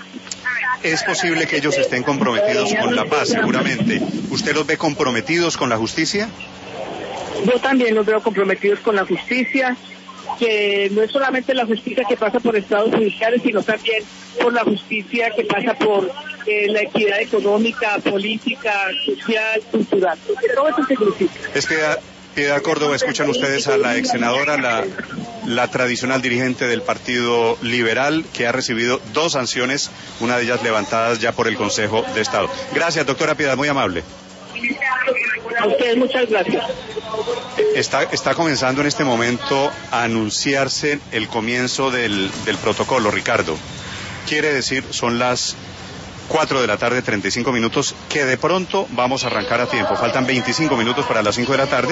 Es posible que ellos estén comprometidos con la paz, seguramente. ¿Usted los ve comprometidos con la justicia? Yo también los veo comprometidos con la justicia, que no es solamente la justicia que pasa por estados judiciales, sino también por la justicia que pasa por eh, la equidad económica, política, social, cultural. Todo eso significa. Es que Piedad Córdoba, escuchan ustedes a la ex senadora, la, la tradicional dirigente del Partido Liberal, que ha recibido dos sanciones, una de ellas levantadas ya por el Consejo de Estado. Gracias, doctora Piedad, muy amable. A ustedes muchas gracias. Está, está comenzando en este momento a anunciarse el comienzo del, del protocolo, Ricardo. Quiere decir, son las cuatro de la tarde, treinta y cinco minutos, que de pronto vamos a arrancar a tiempo. Faltan veinticinco minutos para las cinco de la tarde.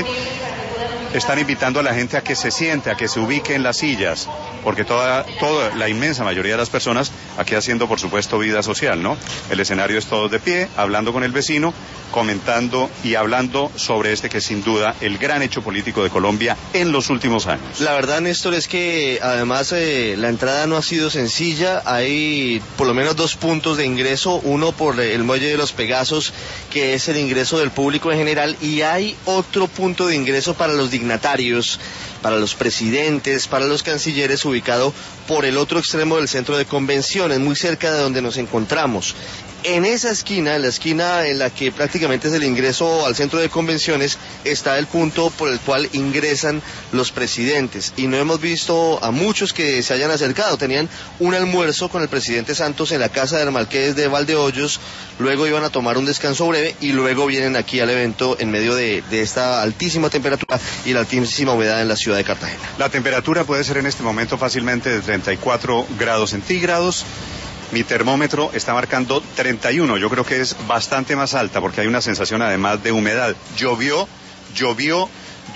Están invitando a la gente a que se siente, a que se ubique en las sillas, porque toda, toda la inmensa mayoría de las personas aquí haciendo, por supuesto, vida social, ¿no? El escenario es todos de pie, hablando con el vecino, comentando y hablando sobre este que es sin duda el gran hecho político de Colombia en los últimos años. La verdad, Néstor, es que además eh, la entrada no ha sido sencilla. Hay por lo menos dos puntos de ingreso, uno por el Muelle de los Pegasos, que es el ingreso del público en general, y hay otro punto de ingreso para los dignatarios, para los presidentes, para los cancilleres, ubicado por el otro extremo del centro de convenciones, muy cerca de donde nos encontramos. En esa esquina, en la esquina en la que prácticamente es el ingreso al centro de convenciones, está el punto por el cual ingresan los presidentes. Y no hemos visto a muchos que se hayan acercado. Tenían un almuerzo con el presidente Santos en la casa del Marqués de Valdeollos, luego iban a tomar un descanso breve y luego vienen aquí al evento en medio de, de esta altísima temperatura y la altísima humedad en la ciudad de Cartagena. La temperatura puede ser en este momento fácilmente de treinta y cuatro grados centígrados. Mi termómetro está marcando treinta y uno, yo creo que es bastante más alta porque hay una sensación además de humedad. Llovió, llovió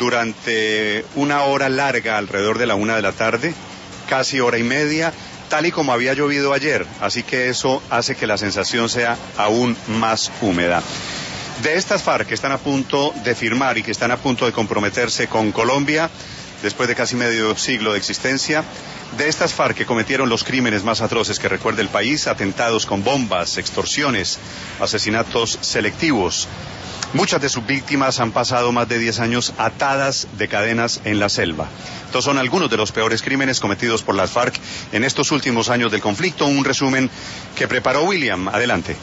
durante una hora larga, alrededor de la una de la tarde, casi hora y media, tal y como había llovido ayer, así que eso hace que la sensación sea aún más húmeda. De estas FARC que están a punto de firmar y que están a punto de comprometerse con Colombia, después de casi medio siglo de existencia, de estas FARC que cometieron los crímenes más atroces que recuerda el país, atentados con bombas, extorsiones, asesinatos selectivos. Muchas de sus víctimas han pasado más de diez años atadas de cadenas en la selva. Estos son algunos de los peores crímenes cometidos por las FARC en estos últimos años del conflicto. Un resumen que preparó William. Adelante.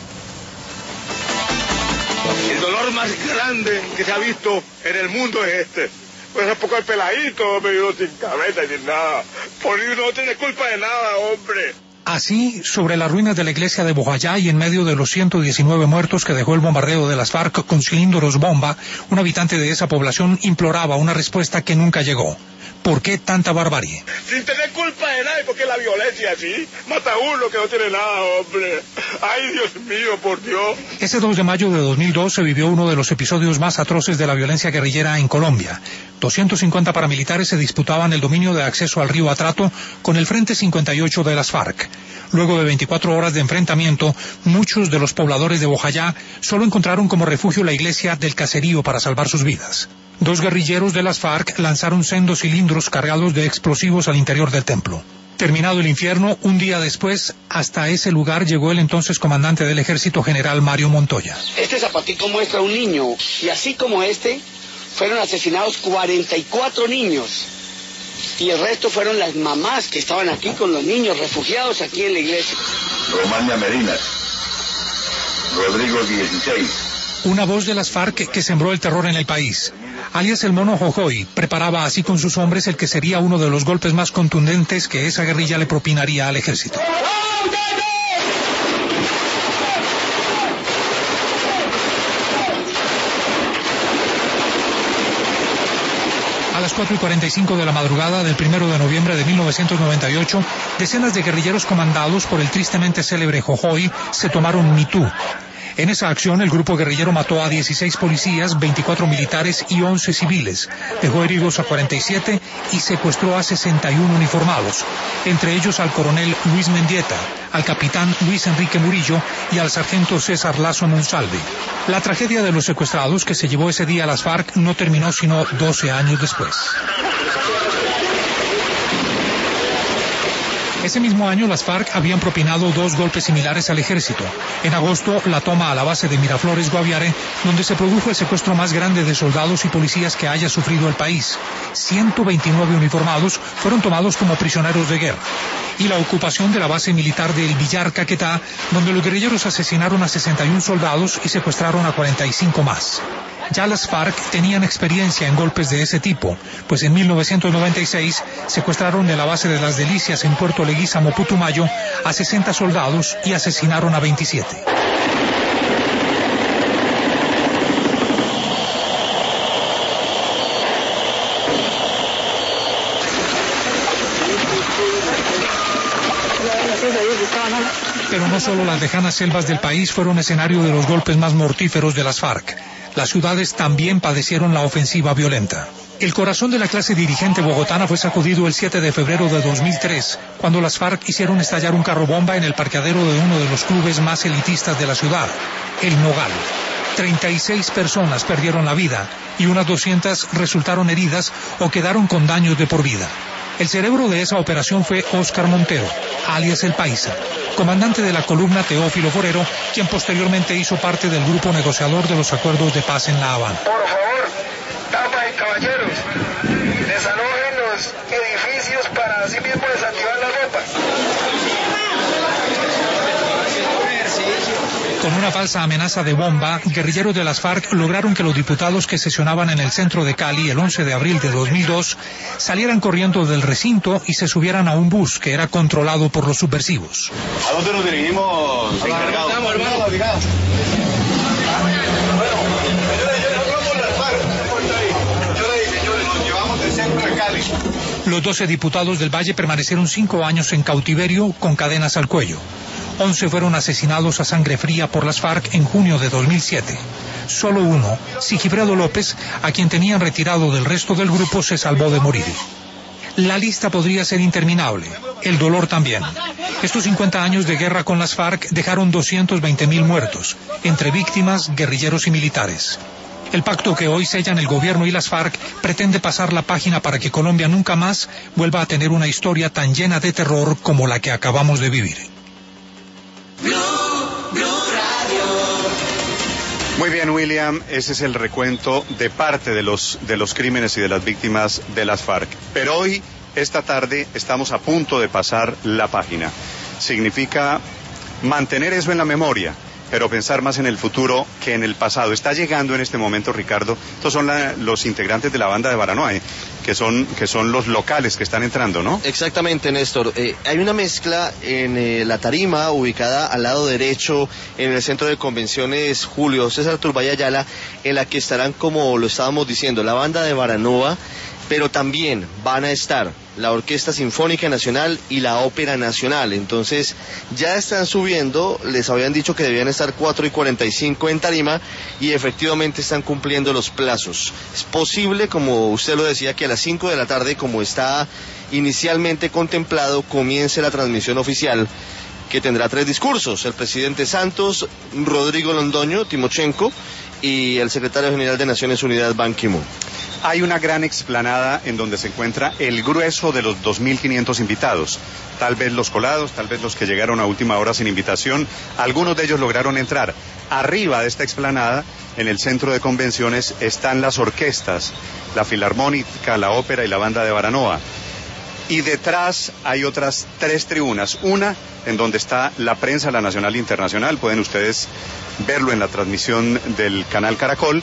El dolor más grande que se ha visto en el mundo es este. Pues hace poco el peladito me dio sin cabeza y sin nada. Por eso no tiene culpa de nada, hombre. Así, sobre las ruinas de la iglesia de Bojayá y en medio de los ciento diecinueve muertos que dejó el bombardeo de las FARC con cilindros bomba, un habitante de esa población imploraba una respuesta que nunca llegó. ¿Por qué tanta barbarie? Sin tener culpa de nadie, porque la violencia así mata a uno que no tiene nada, hombre. Ay, Dios mío, por Dios. Ese dos de mayo de dos mil dos se vivió uno de los episodios más atroces de la violencia guerrillera en Colombia. doscientos cincuenta paramilitares se disputaban el dominio de acceso al río Atrato con el Frente cincuenta y ocho de las FARC. Luego de veinticuatro horas de enfrentamiento, muchos de los pobladores de Bojayá solo encontraron como refugio la iglesia del caserío para salvar sus vidas. Dos guerrilleros de las FARC lanzaron sendos cilindros cargados de explosivos al interior del templo. Terminado el infierno, un día después, hasta ese lugar llegó el entonces comandante del ejército, general Mario Montoya. Este zapatico muestra un niño, y así como este, fueron asesinados cuarenta y cuatro niños. Y el resto fueron las mamás que estaban aquí con los niños refugiados aquí en la iglesia. Romania Medina, Rodrigo dieciséis. Una voz de las FARC que sembró el terror en el país. Alias el Mono Jojoy preparaba así con sus hombres el que sería uno de los golpes más contundentes que esa guerrilla le propinaría al ejército. A las cuatro y cuarenta y cinco de la madrugada del primero de noviembre de mil novecientos noventa y ocho, decenas de guerrilleros comandados por el tristemente célebre Jojoy se tomaron Mitú. En esa acción, el grupo guerrillero mató a dieciséis policías, veinticuatro militares y once civiles. Dejó heridos a cuarenta y siete y secuestró a sesenta y uno uniformados, entre ellos al coronel Luis Mendieta, al capitán Luis Enrique Murillo y al sargento César Lazo Monsalve. La tragedia de los secuestrados que se llevó ese día a las FARC no terminó sino doce años después. Ese mismo año las FARC habían propinado dos golpes similares al ejército. En agosto, la toma a la base de Miraflores Guaviare, donde se produjo el secuestro más grande de soldados y policías que haya sufrido el país. ciento veintinueve uniformados fueron tomados como prisioneros de guerra. Y la ocupación de la base militar del Villar Caquetá, donde los guerrilleros asesinaron a sesenta y uno soldados y secuestraron a cuarenta y cinco más. Ya las FARC tenían experiencia en golpes de ese tipo, pues en mil novecientos noventa y seis secuestraron de la base de las Delicias en Puerto Leguízamo, Putumayo, a sesenta soldados y asesinaron a veintisiete. Pero no solo las lejanas selvas del país fueron escenario de los golpes más mortíferos de las FARC. Las ciudades también padecieron la ofensiva violenta. El corazón de la clase dirigente bogotana fue sacudido el siete de febrero de dos mil tres, cuando las FARC hicieron estallar un carro bomba en el parqueadero de uno de los clubes más elitistas de la ciudad, El Nogal. treinta y seis personas perdieron la vida y unas doscientas resultaron heridas o quedaron con daños de por vida. El cerebro de esa operación fue Óscar Montero, alias El Paisa, comandante de la columna Teófilo Forero, quien posteriormente hizo parte del grupo negociador de los acuerdos de paz en La Habana. Por favor, damas y caballeros, desalojen los edificios para así mismo desactivar la ropa. Con una falsa amenaza de bomba, guerrilleros de las FARC lograron que los diputados que sesionaban en el centro de Cali el once de abril de dos mil dos salieran corriendo del recinto y se subieran a un bus que era controlado por los subversivos. ¿A dónde nos dirigimos, encargado? Los doce diputados del Valle permanecieron cinco años en cautiverio con cadenas al cuello. once fueron asesinados a sangre fría por las FARC en junio de dos mil siete. Solo uno, Sigifredo López, a quien tenían retirado del resto del grupo, se salvó de morir. La lista podría ser interminable, el dolor también. Estos cincuenta años de guerra con las FARC dejaron doscientos veinte mil muertos, entre víctimas, guerrilleros y militares. El pacto que hoy sellan el gobierno y las FARC pretende pasar la página para que Colombia nunca más vuelva a tener una historia tan llena de terror como la que acabamos de vivir. Blue, Blue Radio. Muy bien, William, ese es el recuento de parte de los, de los crímenes y de las víctimas de las FARC. Pero hoy, esta tarde, estamos a punto de pasar la página. Significa mantener eso en la memoria, pero pensar más en el futuro que en el pasado. Está llegando en este momento, Ricardo, estos son la, los integrantes de la banda de Baranoa, ¿eh? que son que son los locales que están entrando, ¿no? Exactamente, Néstor. Eh, hay una mezcla en eh, la tarima, ubicada al lado derecho, en el centro de convenciones Julio César Turbay Ayala, en la que estarán, como lo estábamos diciendo, la banda de Baranoa, pero también van a estar la Orquesta Sinfónica Nacional y la Ópera Nacional. Entonces ya están subiendo, les habían dicho que debían estar cuatro y cuarenta y cinco en tarima y efectivamente están cumpliendo los plazos. Es posible, como usted lo decía, que a las cinco de la tarde, como está inicialmente contemplado, comience la transmisión oficial, que tendrá tres discursos: el presidente Santos, Rodrigo Londoño, Timochenko, y el secretario general de Naciones Unidas, Ban Ki-moon. Hay una gran explanada en donde se encuentra el grueso de los dos mil quinientos invitados. Tal vez los colados, tal vez los que llegaron a última hora sin invitación. Algunos de ellos lograron entrar. Arriba de esta explanada, en el centro de convenciones, están las orquestas, la Filarmónica, la Ópera y la Banda de Baranoa. Y detrás hay otras tres tribunas. Una en donde está la prensa, la nacional e internacional. Pueden ustedes verlo en la transmisión del canal Caracol,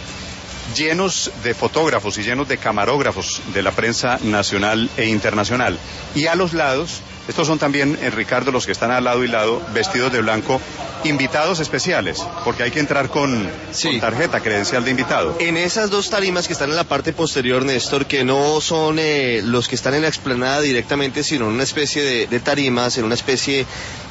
llenos de fotógrafos y llenos de camarógrafos de la prensa nacional e internacional. Y a los lados, estos son también, eh, Ricardo, los que están al lado y lado, vestidos de blanco, invitados especiales, porque hay que entrar con, sí. con tarjeta, credencial de invitado. En esas dos tarimas que están en la parte posterior, Néstor, que no son eh, los que están en la explanada directamente, sino en una especie de, de tarimas, en una especie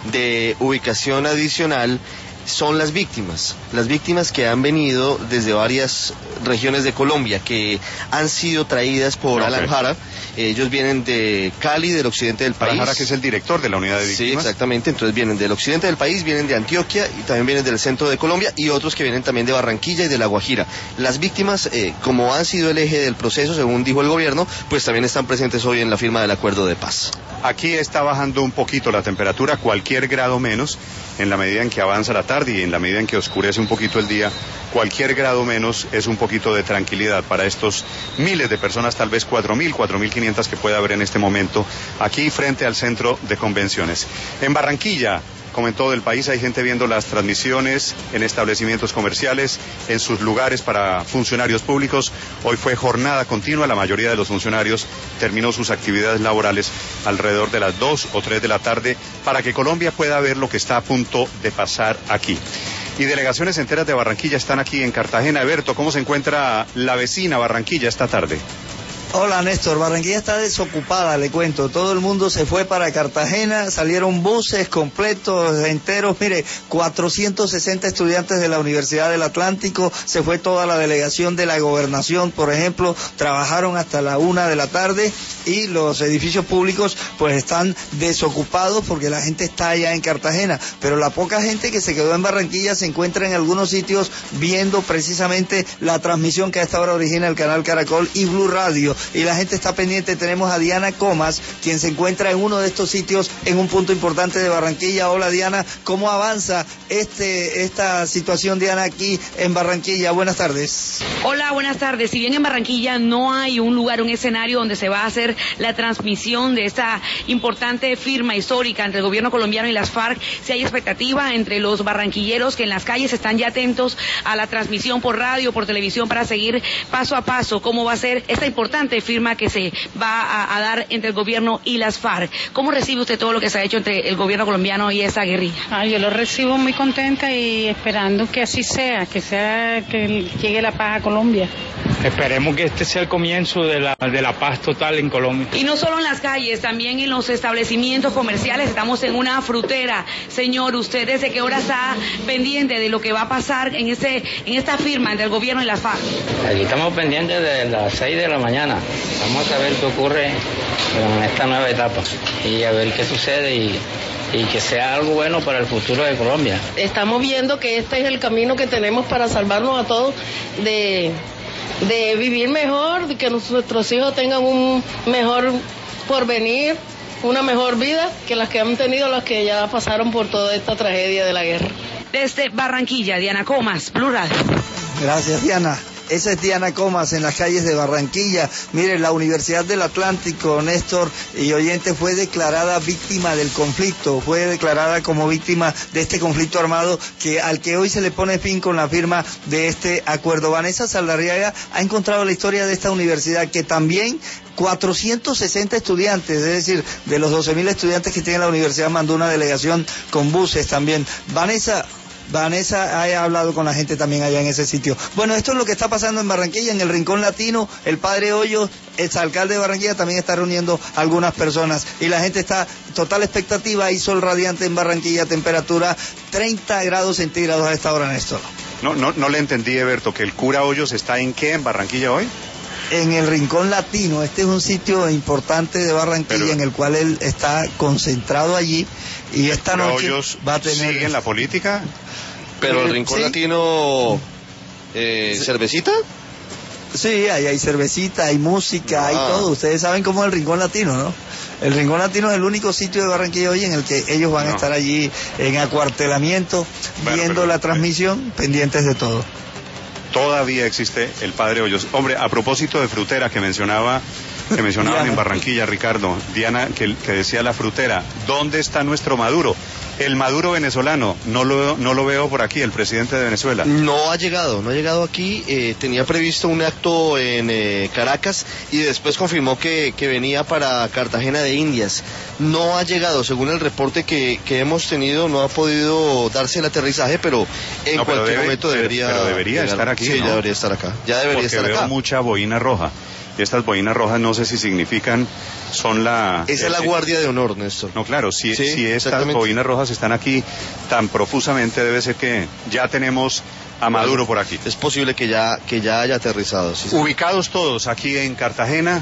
de ubicación adicional, son las víctimas, las víctimas que han venido desde varias regiones de Colombia, que han sido traídas por okay. Alan Jara. Ellos vienen de Cali, del occidente del país. Alan Jara, que es el director de la unidad de víctimas. Sí, exactamente. Entonces vienen del occidente del país, vienen de Antioquia y también vienen del centro de Colombia, y otros que vienen también de Barranquilla y de La Guajira. Las víctimas, eh, como han sido el eje del proceso, según dijo el gobierno, pues también están presentes hoy en la firma del acuerdo de paz. Aquí está bajando un poquito la temperatura, cualquier grado menos, en la medida en que avanza la tarde y en la medida en que oscurece un poquito el día, cualquier grado menos es un poquito de tranquilidad para estos miles de personas, tal vez cuatro mil, cuatro mil quinientas que puede haber en este momento aquí frente al centro de convenciones. En Barranquilla, como en todo el país, hay gente viendo las transmisiones en establecimientos comerciales, en sus lugares para funcionarios públicos. Hoy fue jornada continua, la mayoría de los funcionarios terminó sus actividades laborales alrededor de las dos o tres de la tarde para que Colombia pueda ver lo que está a punto de pasar aquí. Y delegaciones enteras de Barranquilla están aquí en Cartagena. Eberto, ¿cómo se encuentra la vecina Barranquilla esta tarde? Hola Néstor, Barranquilla está desocupada, le cuento, todo el mundo se fue para Cartagena, salieron buses completos, enteros, mire, cuatrocientos sesenta estudiantes de la Universidad del Atlántico, se fue toda la delegación de la gobernación, por ejemplo, trabajaron hasta la una de la tarde y los edificios públicos pues están desocupados porque la gente está allá en Cartagena, pero la poca gente que se quedó en Barranquilla se encuentra en algunos sitios viendo precisamente la transmisión que a esta hora origina el canal Caracol y Blue Radio. Y la gente está pendiente. Tenemos a Diana Comas, quien se encuentra en uno de estos sitios en un punto importante de Barranquilla. Hola Diana, ¿cómo avanza este esta situación, Diana, aquí en Barranquilla? Buenas tardes. Hola, buenas tardes. Si bien en Barranquilla no hay un lugar, un escenario donde se va a hacer la transmisión de esta importante firma histórica entre el gobierno colombiano y las FARC, si hay expectativa entre los barranquilleros que en las calles están ya atentos a la transmisión por radio, por televisión, para seguir paso a paso cómo va a ser esta importante firma que se va a, a dar entre el gobierno y las FARC. ¿Cómo recibe usted todo lo que se ha hecho entre el gobierno colombiano y esa guerrilla? Ah, yo lo recibo muy contenta y esperando que así sea, que sea que llegue la paz a Colombia. Esperemos que este sea el comienzo de la, de la paz total en Colombia. Y no solo en las calles, también en los establecimientos comerciales. Estamos en una frutera. Señor, ¿usted desde qué hora está pendiente de lo que va a pasar en ese en esta firma entre el gobierno y las FARC? Aquí estamos pendientes de las seis de la mañana. Vamos a ver qué ocurre en esta nueva etapa y a ver qué sucede y... y que sea algo bueno para el futuro de Colombia. Estamos viendo que este es el camino que tenemos para salvarnos a todos de, de vivir mejor, de que nuestros hijos tengan un mejor porvenir, una mejor vida que las que han tenido las que ya pasaron por toda esta tragedia de la guerra. Desde Barranquilla, Diana Comas, Blue Radio. Gracias, Diana. Esa es Diana Comas en las calles de Barranquilla. Mire, la Universidad del Atlántico, Néstor y oyente, fue declarada víctima del conflicto, fue declarada como víctima de este conflicto armado que al que hoy se le pone fin con la firma de este acuerdo. Vanessa Saldarriaga ha encontrado la historia de esta universidad que también cuatrocientos sesenta estudiantes, es decir, de los doce mil estudiantes que tiene la universidad, mandó una delegación con buses también. Vanessa, Vanessa ha hablado con la gente también allá en ese sitio. Bueno, esto es lo que está pasando en Barranquilla, en el Rincón Latino. El padre Hoyos, exalcalde de Barranquilla, también está reuniendo a algunas personas. Y la gente está total expectativa. Hay sol radiante en Barranquilla, temperatura treinta grados centígrados a esta hora, Néstor. No, no, no le entendí, Eberto, que el cura Hoyos está en qué, en Barranquilla hoy. En el Rincón Latino. Este es un sitio importante de Barranquilla. Pero, en el cual él está concentrado allí y esta noche Hoyos va a tener... ¿sigue en la política? Pero el Rincón ¿sí? Latino, eh, sí. ¿cervecita? Sí, ahí hay cervecita, hay música, ah. hay todo. Ustedes saben cómo es el Rincón Latino, ¿no? El Rincón Latino es el único sitio de Barranquilla hoy en el que ellos van no. a estar allí en acuartelamiento, bueno, viendo pero, la transmisión, eh. pendientes de todo. Todavía existe el padre Hoyos. Hombre, a propósito de frutera que mencionaba, que mencionaban en Barranquilla, Ricardo, Diana, que, que decía la frutera, ¿dónde está nuestro Maduro? El Maduro venezolano, no lo, no lo veo por aquí, el presidente de Venezuela. No ha llegado, no ha llegado aquí, eh, tenía previsto un acto en eh, Caracas y después confirmó que, que venía para Cartagena de Indias. No ha llegado, según el reporte que, que hemos tenido, no ha podido darse el aterrizaje, pero en no, cualquier pero debe, momento debería... Pero, pero debería llegar. estar aquí, Sí, ¿no? ya debería estar acá, ya debería Porque estar acá. Veo mucha boina roja. Y estas boinas rojas no sé si significan, son la... Esa es la guardia de honor, Néstor. No, claro, si, sí, si estas boinas rojas están aquí tan profusamente, debe ser que ya tenemos a Maduro por aquí. Es posible que ya, que ya haya aterrizado. Sí, sí. Ubicados todos aquí en Cartagena,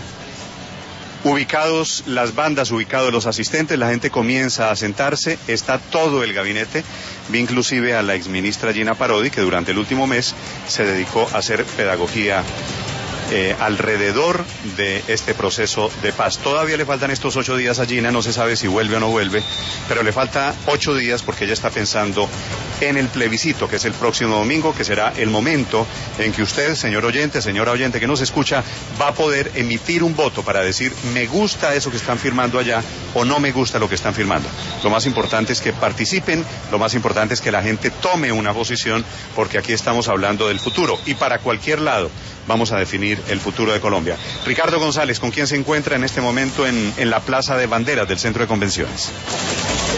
ubicados las bandas, ubicados los asistentes, la gente comienza a sentarse, está todo el gabinete, vi inclusive a la exministra Gina Parodi, que durante el último mes se dedicó a hacer pedagogía Eh, alrededor de este proceso de paz. Todavía le faltan estos ocho días a Gina, no se sabe si vuelve o no vuelve, pero le falta ocho días porque ella está pensando en el plebiscito, que es el próximo domingo, que será el momento en que usted, señor oyente, señora oyente que nos escucha, va a poder emitir un voto para decir, me gusta eso que están firmando allá o no me gusta lo que están firmando. Lo más importante es que participen, lo más importante es que la gente tome una posición, porque aquí estamos hablando del futuro y para cualquier lado vamos a definir el futuro de Colombia. Ricardo González, ¿con quién se encuentra en este momento en, en la Plaza de Banderas del Centro de Convenciones?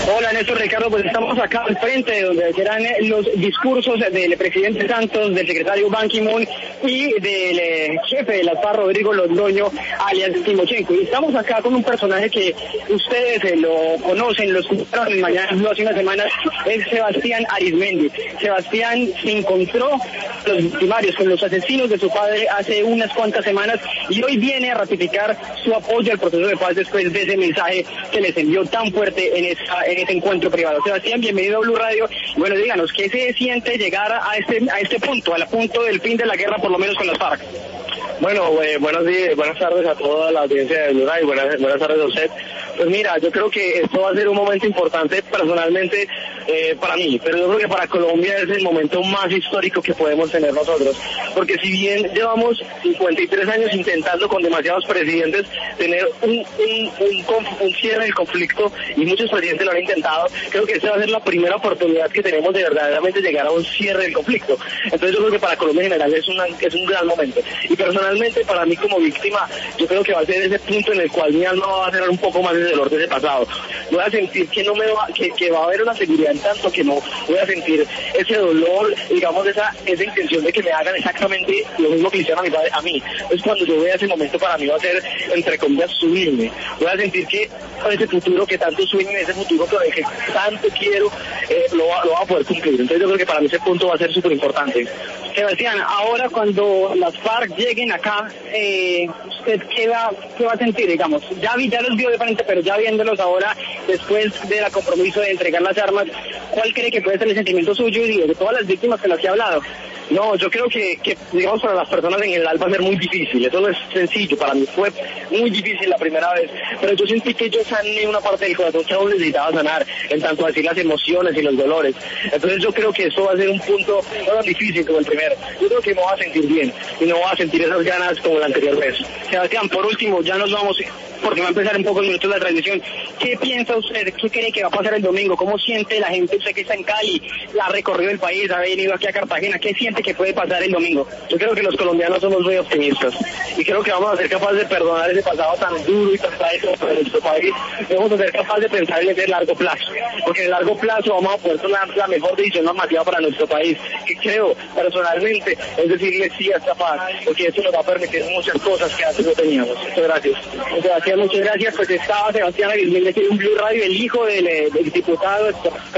Hola Néstor, Ricardo, pues estamos acá al frente donde serán los discursos del presidente Santos, del secretario Ban Ki-moon y del eh, jefe de la FARC, Rodrigo Londoño, alias Timochenko. Y estamos acá con un personaje que ustedes eh, lo conocen, lo escucharon en Mañana Blue hace unas semanas, es Sebastián Arizmendi. Sebastián se encontró con los victimarios, con los asesinos de su padre hace unas cuantas semanas y hoy viene a ratificar su apoyo al proceso de paz después de ese mensaje que les envió tan fuerte en esa en este encuentro privado. Sebastián, bienvenido a Blue Radio. Bueno, díganos, ¿qué se siente llegar a este a este punto, al punto del fin de la guerra, por lo menos con las FARC? Bueno, eh, buenos días, buenas tardes a toda la audiencia de Blue Radio, buenas, buenas tardes a usted. Pues mira, yo creo que esto va a ser un momento importante personalmente eh, para mí, pero yo creo que para Colombia es el momento más histórico que podemos tener nosotros, porque si bien llevamos cincuenta y tres años intentando con demasiados presidentes tener un, un, un, un cierre del conflicto, y muchos presidentes lo han intentado, creo que esta va a ser la primera oportunidad que tenemos de verdaderamente llegar a un cierre del conflicto. Entonces yo creo que para Colombia en general es, una, es un gran momento, y personalmente para mí como víctima, yo creo que va a ser ese punto en el cual mi alma va a tener un poco más de dolor de ese pasado. Voy a sentir que no me va, que, que va a haber una seguridad en tanto que no voy a sentir ese dolor, digamos, esa, esa intención de que me hagan exactamente lo mismo que hicieron a mi padre, a mí. Entonces cuando yo vea ese momento, para mí va a ser, entre comillas, subirme. Voy a sentir que ese futuro que tanto sueño, ese futuro con el que tanto quiero, eh, lo, va, lo va a poder cumplir. Entonces yo creo que para mí ese punto va a ser súper importante. Sebastián, ahora cuando las FARC lleguen acá, eh, ¿usted qué va, qué va a sentir, digamos? Ya, vi, ya los vio de frente, pero ya viéndolos ahora, después del compromiso de entregar las armas, ¿cuál cree que puede ser el sentimiento suyo y de todas las víctimas con las que ha hablado? No, yo creo que, que, digamos, para las personas en general va a ser muy difícil. Eso no es sencillo. Para mí fue muy difícil la primera vez. Pero yo sentí que yo sané una parte del corazón que aún necesitaba sanar, en tanto a decir las emociones y los dolores. Entonces yo creo que eso va a ser un punto no tan difícil como el primero. Yo creo que me voy a sentir bien y no voy a sentir esas ganas como la anterior vez. Sebastián, por último, ya nos vamos, porque va a empezar un poco el minuto de la transmisión. ¿Qué piensa usted? ¿Qué cree que va a pasar el domingo? ¿Cómo siente la gente? Usted que está en Cali, ha recorrido el país, ha venido aquí a Cartagena. ¿Qué siente que puede pasar el domingo? Yo creo que los colombianos somos muy optimistas y creo que vamos a ser capaces de perdonar ese pasado tan duro y tan trágico para nuestro país. Vamos a ser capaces de pensar en ese largo plazo, porque en el largo plazo vamos a poder tomar la mejor decisión normativa para nuestro país, que creo personalmente es decirle sí a esta paz, porque eso nos va a permitir muchas cosas que antes no teníamos. Muchas gracias. Sebastián, muchas gracias. Pues estaba Sebastián Arizmendi aquí en Blue Radio, el hijo del, del diputado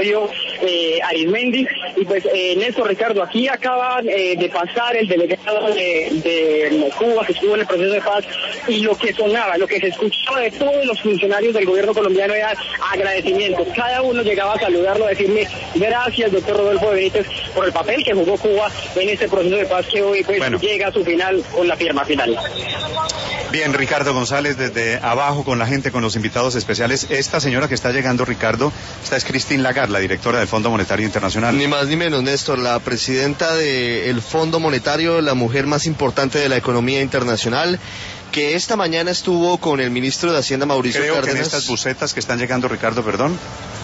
eh, Arizmendi. Y pues eh, Néstor, Ricardo, aquí acaban eh, de pasar el delegado de, de Cuba que estuvo en el proceso de paz, y lo que sonaba, lo que se escuchaba de todos los funcionarios del gobierno colombiano era agradecimiento. Cada uno llegaba a saludarlo, a decirle gracias, doctor Rodolfo Benítez, por el papel que jugó Cuba en este proceso de paz que hoy pues bueno, llega a su final con la firma final. Bien, Ricardo González, desde abajo con la gente, con los invitados especiales. Esta señora que está llegando, Ricardo, esta es Christine Lagarde, la directora del Fondo Monetario Internacional. Ni más ni menos, Néstor, la presidenta del Fondo Monetario, la mujer más importante de la economía internacional, que esta mañana estuvo con el ministro de Hacienda, Mauricio Creo Cárdenas. Que en estas bucetas que están llegando, Ricardo, perdón.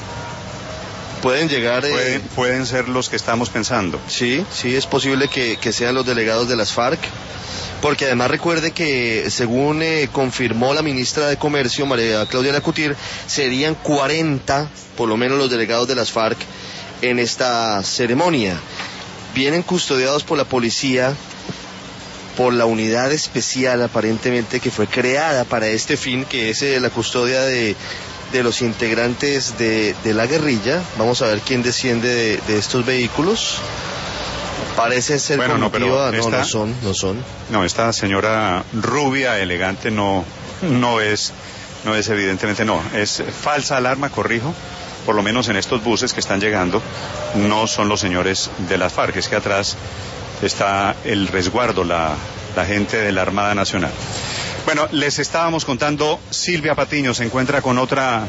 Pueden llegar... Eh... Pueden, pueden ser los que estamos pensando. Sí, sí, es posible que, que sean los delegados de las FARC. Porque además recuerde que, según eh, confirmó la ministra de Comercio, María Claudia Lacutir, serían cuarenta, por lo menos, los delegados de las FARC en esta ceremonia. Vienen custodiados por la policía, por la unidad especial, aparentemente, que fue creada para este fin, que es eh, la custodia de, de los integrantes de, de la guerrilla. Vamos a ver quién desciende de, de estos vehículos. Parece ser bueno, no, pero no, esta, no son, no son. No, esta señora rubia, elegante, no, no es, no es evidentemente no, es falsa alarma, corrijo, por lo menos en estos buses que están llegando, no son los señores de las FARC, es que atrás está el resguardo, la, la gente de la Armada Nacional. Bueno, les estábamos contando, Silvia Patiño se encuentra con otra...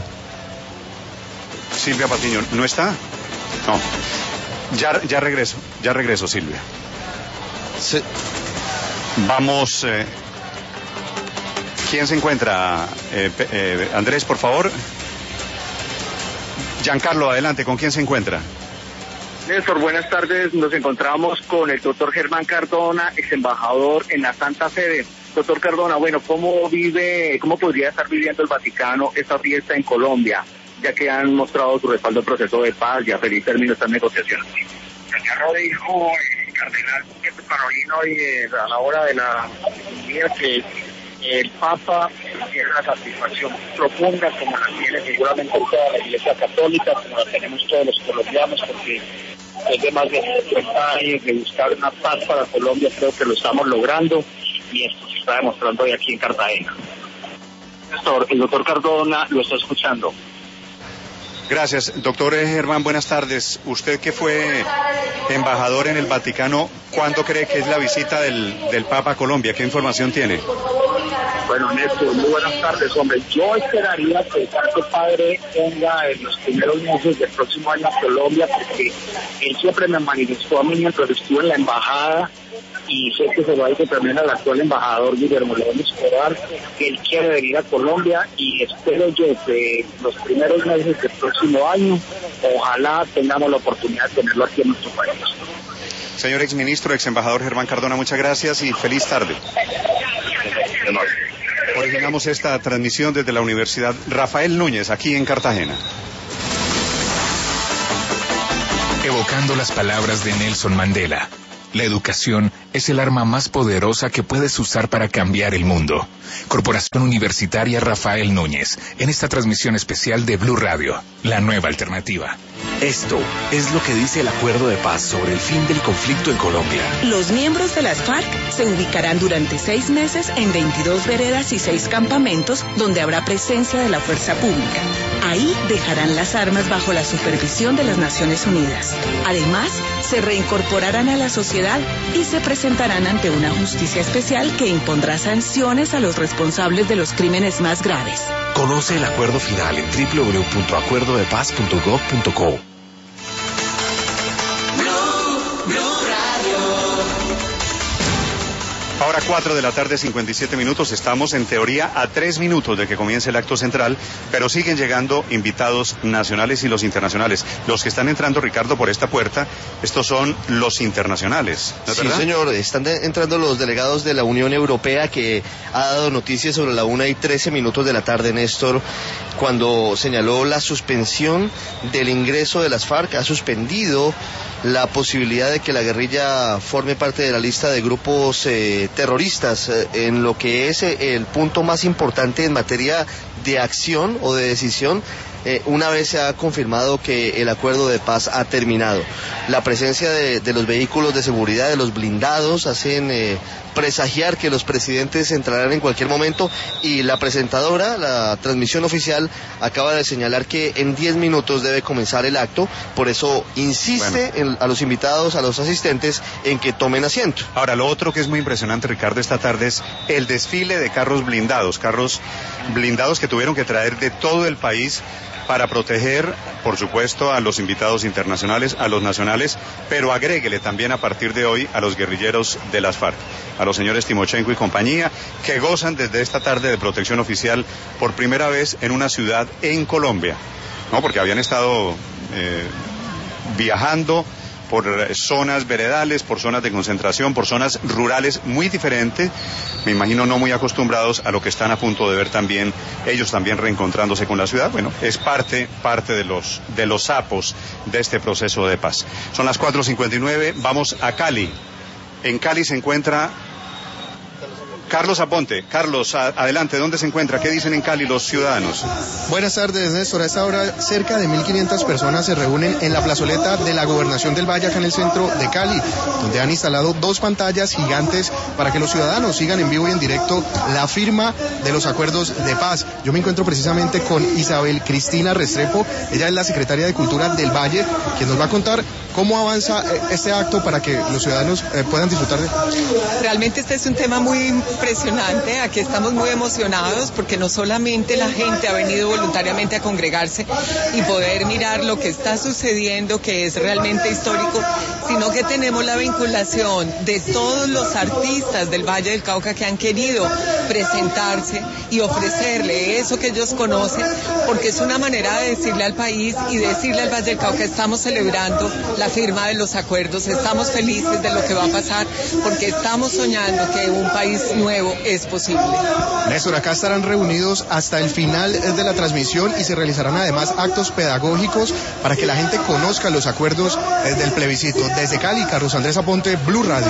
Silvia Patiño, ¿no está? No. Ya, ya regreso, ya regreso, Silvia. Sí. Vamos, eh, ¿quién se encuentra? Eh, eh, Andrés, por favor. Giancarlo, adelante, ¿con quién se encuentra? Néstor, buenas tardes. Nos encontramos con el doctor Germán Cardona, ex embajador en la Santa Sede. Doctor Cardona, bueno, ¿cómo vive, cómo podría estar viviendo el Vaticano esta fiesta en Colombia? ya que han mostrado su respaldo al proceso de paz y a feliz término estas negociaciones. Ya lo dijo el cardenal Carolino y eh, a la hora de la día que el Papa tiene una satisfacción profunda como la tiene seguramente toda la Iglesia Católica, como la tenemos todos los colombianos, porque desde más de cincuenta años de buscar una paz para Colombia creo que lo estamos logrando y esto se está demostrando hoy aquí en Cartagena. El doctor Cardona lo está escuchando. Gracias. Doctor Germán, buenas tardes. Usted que fue embajador en el Vaticano, ¿cuándo cree que es la visita del, del Papa a Colombia? ¿Qué información tiene? Bueno, Néstor, muy buenas tardes, hombre. Yo esperaría que el Santo Padre venga en los primeros meses del próximo año a Colombia, porque él siempre me manifestó a mí mientras estuve en la embajada, y sé que se lo ha dicho también al actual embajador Guillermo León Escobar, que él quiere venir a Colombia, y espero yo que los primeros meses del próximo año, ojalá tengamos la oportunidad de tenerlo aquí en nuestro país. Señor exministro, ex embajador Germán Cardona, muchas gracias y feliz tarde. Originamos esta transmisión desde la Universidad Rafael Núñez, aquí en Cartagena. Evocando las palabras de Nelson Mandela. La educación es el arma más poderosa que puedes usar para cambiar el mundo. Corporación Universitaria Rafael Núñez, en esta transmisión especial de Blue Radio, la nueva alternativa. Esto es lo que dice el acuerdo de paz sobre el fin del conflicto en Colombia. Los miembros de las FARC se ubicarán durante seis meses en veintidós veredas y seis campamentos donde habrá presencia de la fuerza pública. Ahí dejarán las armas bajo la supervisión de las Naciones Unidas. Además, se reincorporarán a la sociedad y se presentarán ante una justicia especial que impondrá sanciones a los responsables de los crímenes más graves. Conoce el acuerdo final en doble u doble u doble u punto acuerdo de paz punto gov punto co. Ahora cuatro de la tarde, cincuenta y siete minutos. Estamos en teoría a tres minutos de que comience el acto central, pero siguen llegando invitados nacionales y los internacionales. Los que están entrando, Ricardo, por esta puerta, estos son los internacionales, ¿no es Sí, verdad? señor. Están de- entrando los delegados de la Unión Europea, que ha dado noticias sobre la una y trece minutos de la tarde, Néstor, cuando señaló la suspensión del ingreso de las FARC. Ha suspendido la posibilidad de que la guerrilla forme parte de la lista de grupos eh, terroristas, eh, en lo que es eh, el punto más importante en materia de acción o de decisión, eh, una vez se ha confirmado que el acuerdo de paz ha terminado. La presencia de, de los vehículos de seguridad, de los blindados, hacen eh, presagiar que los presidentes entrarán en cualquier momento, y la presentadora, la transmisión oficial, acaba de señalar que en diez minutos debe comenzar el acto. Por eso insiste Bueno. en- a los invitados, a los asistentes, en que tomen asiento. Ahora, lo otro que es muy impresionante, Ricardo, esta tarde es el desfile de carros blindados, carros blindados que tuvieron que traer de todo el país para proteger, por supuesto, a los invitados internacionales, a los nacionales, pero agréguele también a partir de hoy a los guerrilleros de las FARC, a los señores Timochenko y compañía, que gozan desde esta tarde de protección oficial por primera vez en una ciudad en Colombia, ¿no? Porque habían estado eh, viajando por zonas veredales, por zonas de concentración, por zonas rurales muy diferentes, me imagino no muy acostumbrados a lo que están a punto de ver también, ellos también reencontrándose con la ciudad. Bueno, es parte, parte de los, de los sapos de este proceso de paz. Son las cuatro cincuenta y nueve, vamos a Cali. En Cali se encuentra Carlos Aponte. Carlos, a- adelante, ¿dónde se encuentra? ¿Qué dicen en Cali los ciudadanos? Buenas tardes, Néstor. A esta hora cerca de mil quinientas personas se reúnen en la plazoleta de la Gobernación del Valle, acá en el centro de Cali, donde han instalado dos pantallas gigantes para que los ciudadanos sigan en vivo y en directo la firma de los acuerdos de paz. Yo me encuentro precisamente con Isabel Cristina Restrepo. Ella es la secretaria de Cultura del Valle, quien nos va a contar cómo avanza eh, este acto para que los ciudadanos eh, puedan disfrutar de... Realmente este es un tema muy impresionante. Aquí estamos muy emocionados porque no solamente la gente ha venido voluntariamente a congregarse y poder mirar lo que está sucediendo, que es realmente histórico, sino que tenemos la vinculación de todos los artistas del Valle del Cauca que han querido presentarse y ofrecerle eso que ellos conocen, porque es una manera de decirle al país y decirle al Valle del Cauca: estamos celebrando la firma de los acuerdos, estamos felices de lo que va a pasar, porque estamos soñando que un país nuevo es posible. Néstor, acá estarán reunidos hasta el final de la transmisión y se realizarán además actos pedagógicos para que la gente conozca los acuerdos del plebiscito. Desde Cali, Carlos Andrés Aponte, Blue Radio.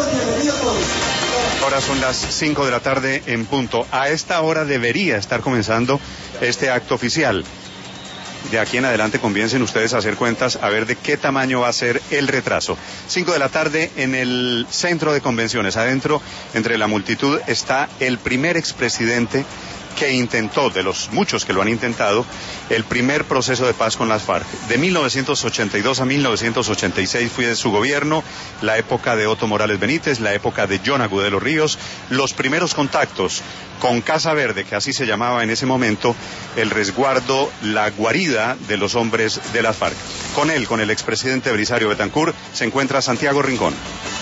Ahora son las cinco de la tarde en punto. A esta hora debería estar comenzando este acto oficial. De aquí en adelante comiencen ustedes a hacer cuentas a ver de qué tamaño va a ser el retraso. Cinco de la tarde en el centro de convenciones. Adentro, entre la multitud, está el primer expresidente que intentó, de los muchos que lo han intentado, el primer proceso de paz con las FARC. De mil novecientos ochenta y dos a mil novecientos ochenta y seis fue su gobierno, la época de Otto Morales Benítez, la época de John Agudelo Ríos, los primeros contactos con Casa Verde, que así se llamaba en ese momento, el resguardo, la guarida de los hombres de las FARC. Con él, con el expresidente Belisario Betancur, se encuentra Santiago Rincón.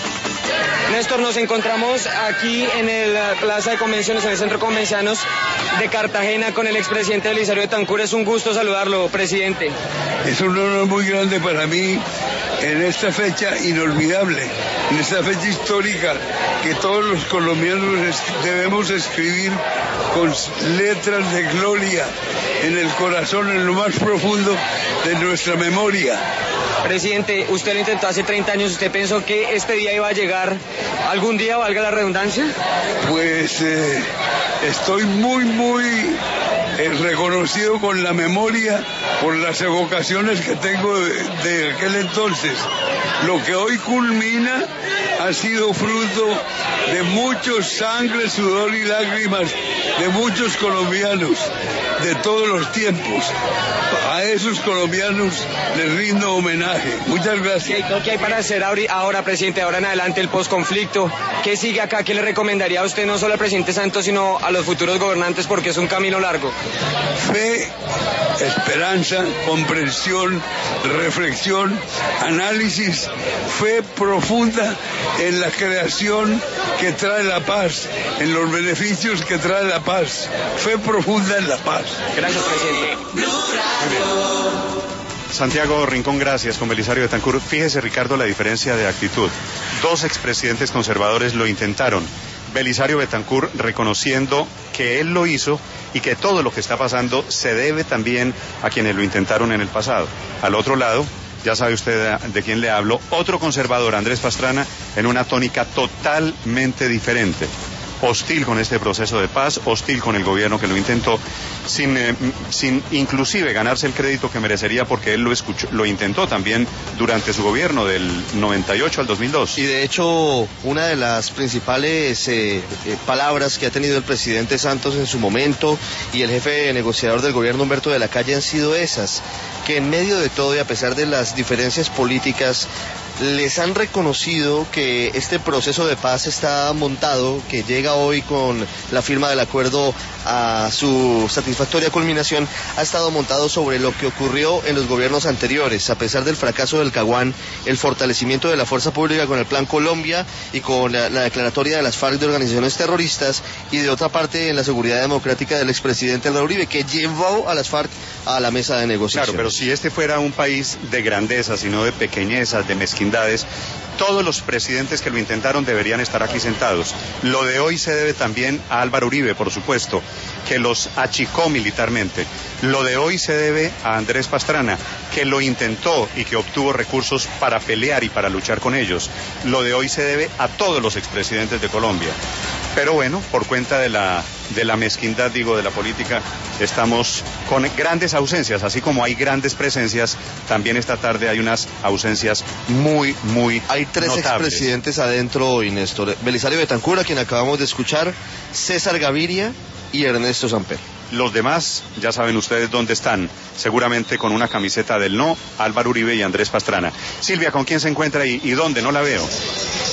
Néstor, nos encontramos aquí en la Plaza de Convenciones, en el Centro de Convenciones de Cartagena, con el expresidente Belisario Betancur. Es un gusto saludarlo, presidente. Es un honor muy grande para mí en esta fecha inolvidable, en esta fecha histórica que todos los colombianos debemos escribir con letras de gloria en el corazón, en lo más profundo de nuestra memoria. Presidente, usted lo intentó hace treinta años, ¿usted pensó que este día iba a llegar algún día, valga la redundancia? Pues eh, estoy muy, muy eh, reconocido con la memoria por las evocaciones que tengo de, de aquel entonces. Lo que hoy culmina ha sido fruto de mucho sangre, sudor y lágrimas de muchos colombianos de todos los tiempos. A esos colombianos les rindo homenaje. Muchas gracias. ¿Qué hay para hacer ahora, presidente, ahora en adelante, el posconflicto? ¿Qué sigue acá? ¿Qué le recomendaría a usted, no solo al presidente Santos, sino a los futuros gobernantes, porque es un camino largo? Fe, esperanza, comprensión, reflexión, análisis, fe profunda en la creación que trae la paz, en los beneficios que trae la paz, fe profunda en la paz. Gracias, presidente. Santiago Rincón, gracias, con Belisario Betancur. Fíjese, Ricardo, la diferencia de actitud. Dos expresidentes conservadores lo intentaron. Belisario Betancur reconociendo que él lo hizo y que todo lo que está pasando se debe también a quienes lo intentaron en el pasado. Al otro lado, ya sabe usted de, de quién le hablo, otro conservador, Andrés Pastrana, en una tónica totalmente diferente. Hostil con este proceso de paz, hostil con el gobierno que lo intentó, sin, eh, sin inclusive ganarse el crédito que merecería, porque él lo escuchó, lo intentó también durante su gobierno del noventa y ocho al dos mil dos. Y de hecho, una de las principales eh, eh, palabras que ha tenido el presidente Santos en su momento y el jefe negociador del gobierno, Humberto de la Calle, han sido esas, que en medio de todo y a pesar de las diferencias políticas, les han reconocido que este proceso de paz está montado, que llega hoy con la firma del acuerdo a su satisfactoria culminación, ha estado montado sobre lo que ocurrió en los gobiernos anteriores. A pesar del fracaso del Caguán, el fortalecimiento de la fuerza pública con el Plan Colombia y con la, la declaratoria de las FARC de organizaciones terroristas, y de otra parte en la seguridad democrática del expresidente Álvaro Uribe, que llevó a las FARC a la mesa de negociación. Claro, pero si este fuera un país de grandezas y no de pequeñezas, de mezquindades, todos los presidentes que lo intentaron deberían estar aquí sentados. Lo de hoy se debe también a Álvaro Uribe, por supuesto, que los achicó militarmente. Lo de hoy se debe a Andrés Pastrana, que lo intentó y que obtuvo recursos para pelear y para luchar con ellos. Lo de hoy se debe a todos los expresidentes de Colombia. Pero bueno, por cuenta de la, de la mezquindad, digo, de la política, estamos con grandes ausencias. Así como hay grandes presencias, también esta tarde hay unas ausencias muy, muy Hay tres notables. expresidentes adentro hoy, Néstor. Belisario Betancur, a quien acabamos de escuchar, César Gaviria y Ernesto Samper. Los demás, ya saben ustedes dónde están, seguramente con una camiseta del no, Álvaro Uribe y Andrés Pastrana. Silvia, ¿con quién se encuentra y, y dónde? No la veo.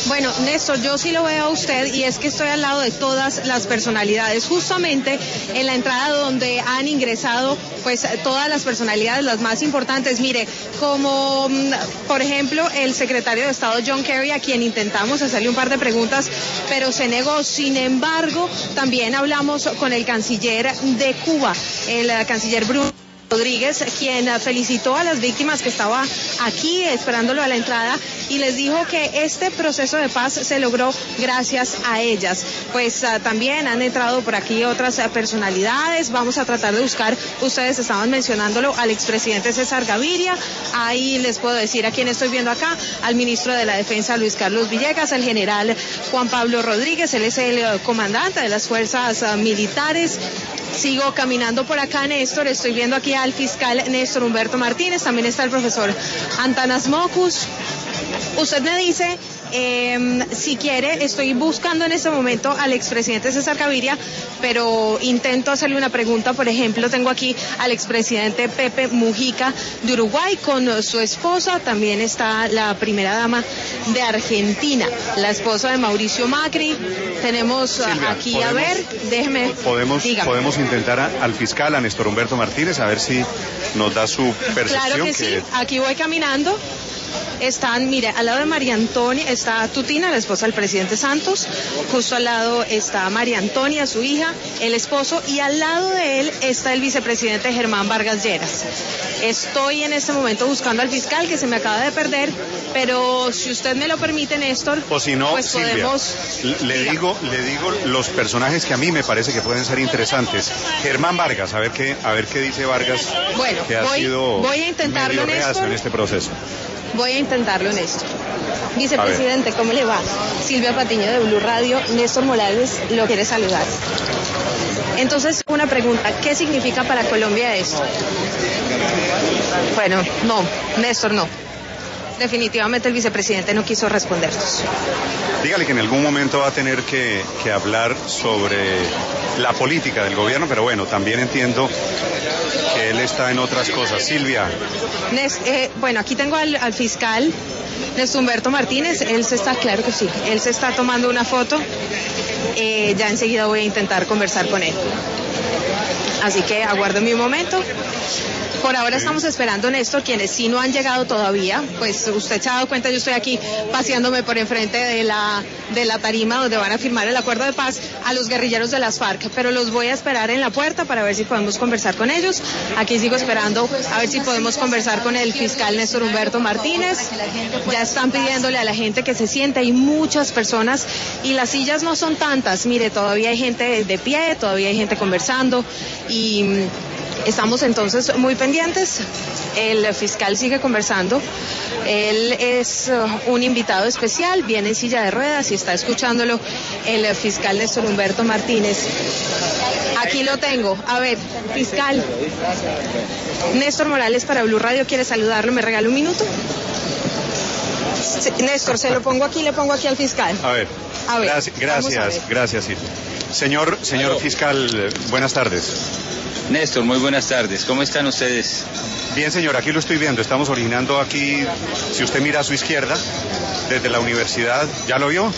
Bueno, Néstor, yo sí lo veo a usted y es que estoy al lado de todas las personalidades, justamente en la entrada donde han ingresado pues todas las personalidades, las más importantes. Mire, como por ejemplo el secretario de Estado John Kerry, a quien intentamos hacerle un par de preguntas, pero se negó. Sin embargo, también hablamos con el canciller de Cuba, el canciller Bruno Rodríguez, quien felicitó a las víctimas que estaba aquí esperándolo a la entrada y les dijo que este proceso de paz se logró gracias a ellas. Pues uh, también han entrado por aquí otras uh, personalidades. Vamos a tratar de buscar, ustedes estaban mencionándolo, al expresidente César Gaviria. Ahí les puedo decir a quién estoy viendo acá: al ministro de la Defensa Luis Carlos Villegas, al general Juan Pablo Rodríguez, él es el uh, comandante de las fuerzas uh, militares. Sigo caminando por acá, Néstor, estoy viendo aquí al fiscal Néstor Humberto Martínez, también está el profesor Antanas Mocus. Usted me dice, eh, si quiere, estoy buscando en este momento al expresidente César Gaviria, pero intento hacerle una pregunta. Por ejemplo, tengo aquí al expresidente Pepe Mujica de Uruguay con su esposa, también está la primera dama de Argentina, la esposa de Mauricio Macri. Tenemos Silvia, aquí, podemos, a ver, déjeme, podemos, dígame. Podemos intentar a, al fiscal, a Néstor Humberto Martínez, a ver si nos da su percepción. Claro que, que sí, aquí voy caminando. Están, mire, al lado de María Antonia está Tutina, la esposa del presidente Santos, justo al lado está María Antonia, su hija, el esposo, y al lado de él está el vicepresidente Germán Vargas Lleras. Estoy en este momento buscando al fiscal, que se me acaba de perder, pero si usted me lo permite, Néstor, o si no, pues Silvia, podemos... le Diga. digo, le digo los personajes que a mí me parece que pueden ser interesantes. Germán Vargas, a ver qué, a ver qué dice Vargas, bueno, que ha voy, sido voy a intentarlo, medio reacio en este proceso. Voy a intentarlo, Néstor. Vicepresidente, ¿cómo le va? Silvia Patiño de Blue Radio. Néstor Morales lo quiere saludar. Entonces, una pregunta, ¿qué significa para Colombia esto? Bueno, no, Néstor, no. Definitivamente el vicepresidente no quiso respondernos. Dígale que en algún momento va a tener que, que hablar sobre la política del gobierno, pero bueno, también entiendo que él está en otras cosas. Silvia. Nes, eh, bueno, aquí tengo al, al fiscal Néstor Humberto Martínez. Él se está, claro que sí, él se está tomando una foto. Eh, ya enseguida voy a intentar conversar con él. Así que aguárdame un momento. Por ahora estamos esperando, Néstor, quienes sí no han llegado todavía. Pues usted se ha dado cuenta, yo estoy aquí paseándome por enfrente de la, de la tarima donde van a firmar el acuerdo de paz a los guerrilleros de las FARC, pero los voy a esperar en la puerta para ver si podemos conversar con ellos. Aquí sigo esperando a ver si podemos conversar con el fiscal Néstor Humberto Martínez. Ya están pidiéndole a la gente que se siente, hay muchas personas y las sillas no son tantas. Mire, todavía hay gente de pie, todavía hay gente conversando y... Estamos entonces muy pendientes. El fiscal sigue conversando. Él es uh, un invitado especial, viene en silla de ruedas y está escuchándolo el fiscal Néstor Humberto Martínez. Aquí lo tengo. A ver, fiscal. Néstor Morales para Blue Radio quiere saludarlo. ¿Me regala un minuto? Sí, Néstor, se lo pongo aquí, le pongo aquí al fiscal. A ver. A ver. Gracias, gracias, gracias, Silvia. Señor, señor fiscal, buenas tardes. Néstor, muy buenas tardes. ¿Cómo están ustedes? Bien, señor, aquí lo estoy viendo. Estamos originando aquí, si usted mira a su izquierda, desde la universidad, ¿ya lo vio?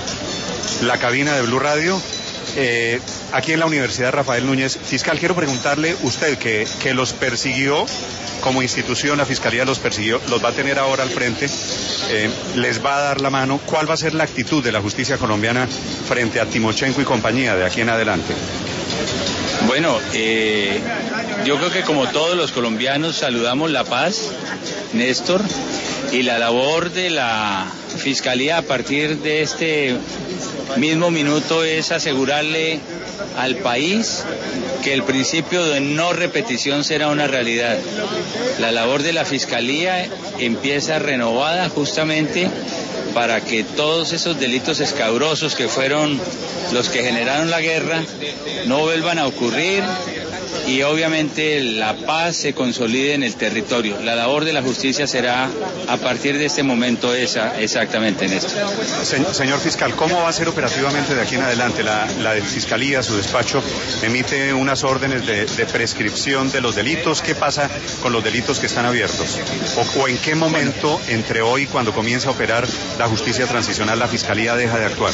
La cabina de Blue Radio. Eh, aquí en la Universidad Rafael Núñez. Fiscal, quiero preguntarle, usted que, que los persiguió como institución, la Fiscalía los persiguió, los va a tener ahora al frente, eh, les va a dar la mano. ¿Cuál va a ser la actitud de la justicia colombiana frente a Timochenko y compañía de aquí en adelante? Bueno, eh, yo creo que como todos los colombianos saludamos la paz, Néstor, y la labor de la Fiscalía a partir de este mismo minuto es asegurarle al país que el principio de no repetición será una realidad. La labor de la Fiscalía empieza renovada justamente para que todos esos delitos escabrosos que fueron los que generaron la guerra no vuelvan a ocurrir y obviamente la paz se consolide en el territorio. La labor de la justicia será a partir de este momento esa, exactamente en esto. Se, señor fiscal, ¿cómo va a ser operativamente de aquí en adelante? La, la fiscalía, su despacho, emite unas órdenes de, de prescripción de los delitos. ¿Qué pasa con los delitos que están abiertos? ¿O, o en qué momento, entre hoy, cuando comienza a operar la justicia transicional, la fiscalía deja de actuar?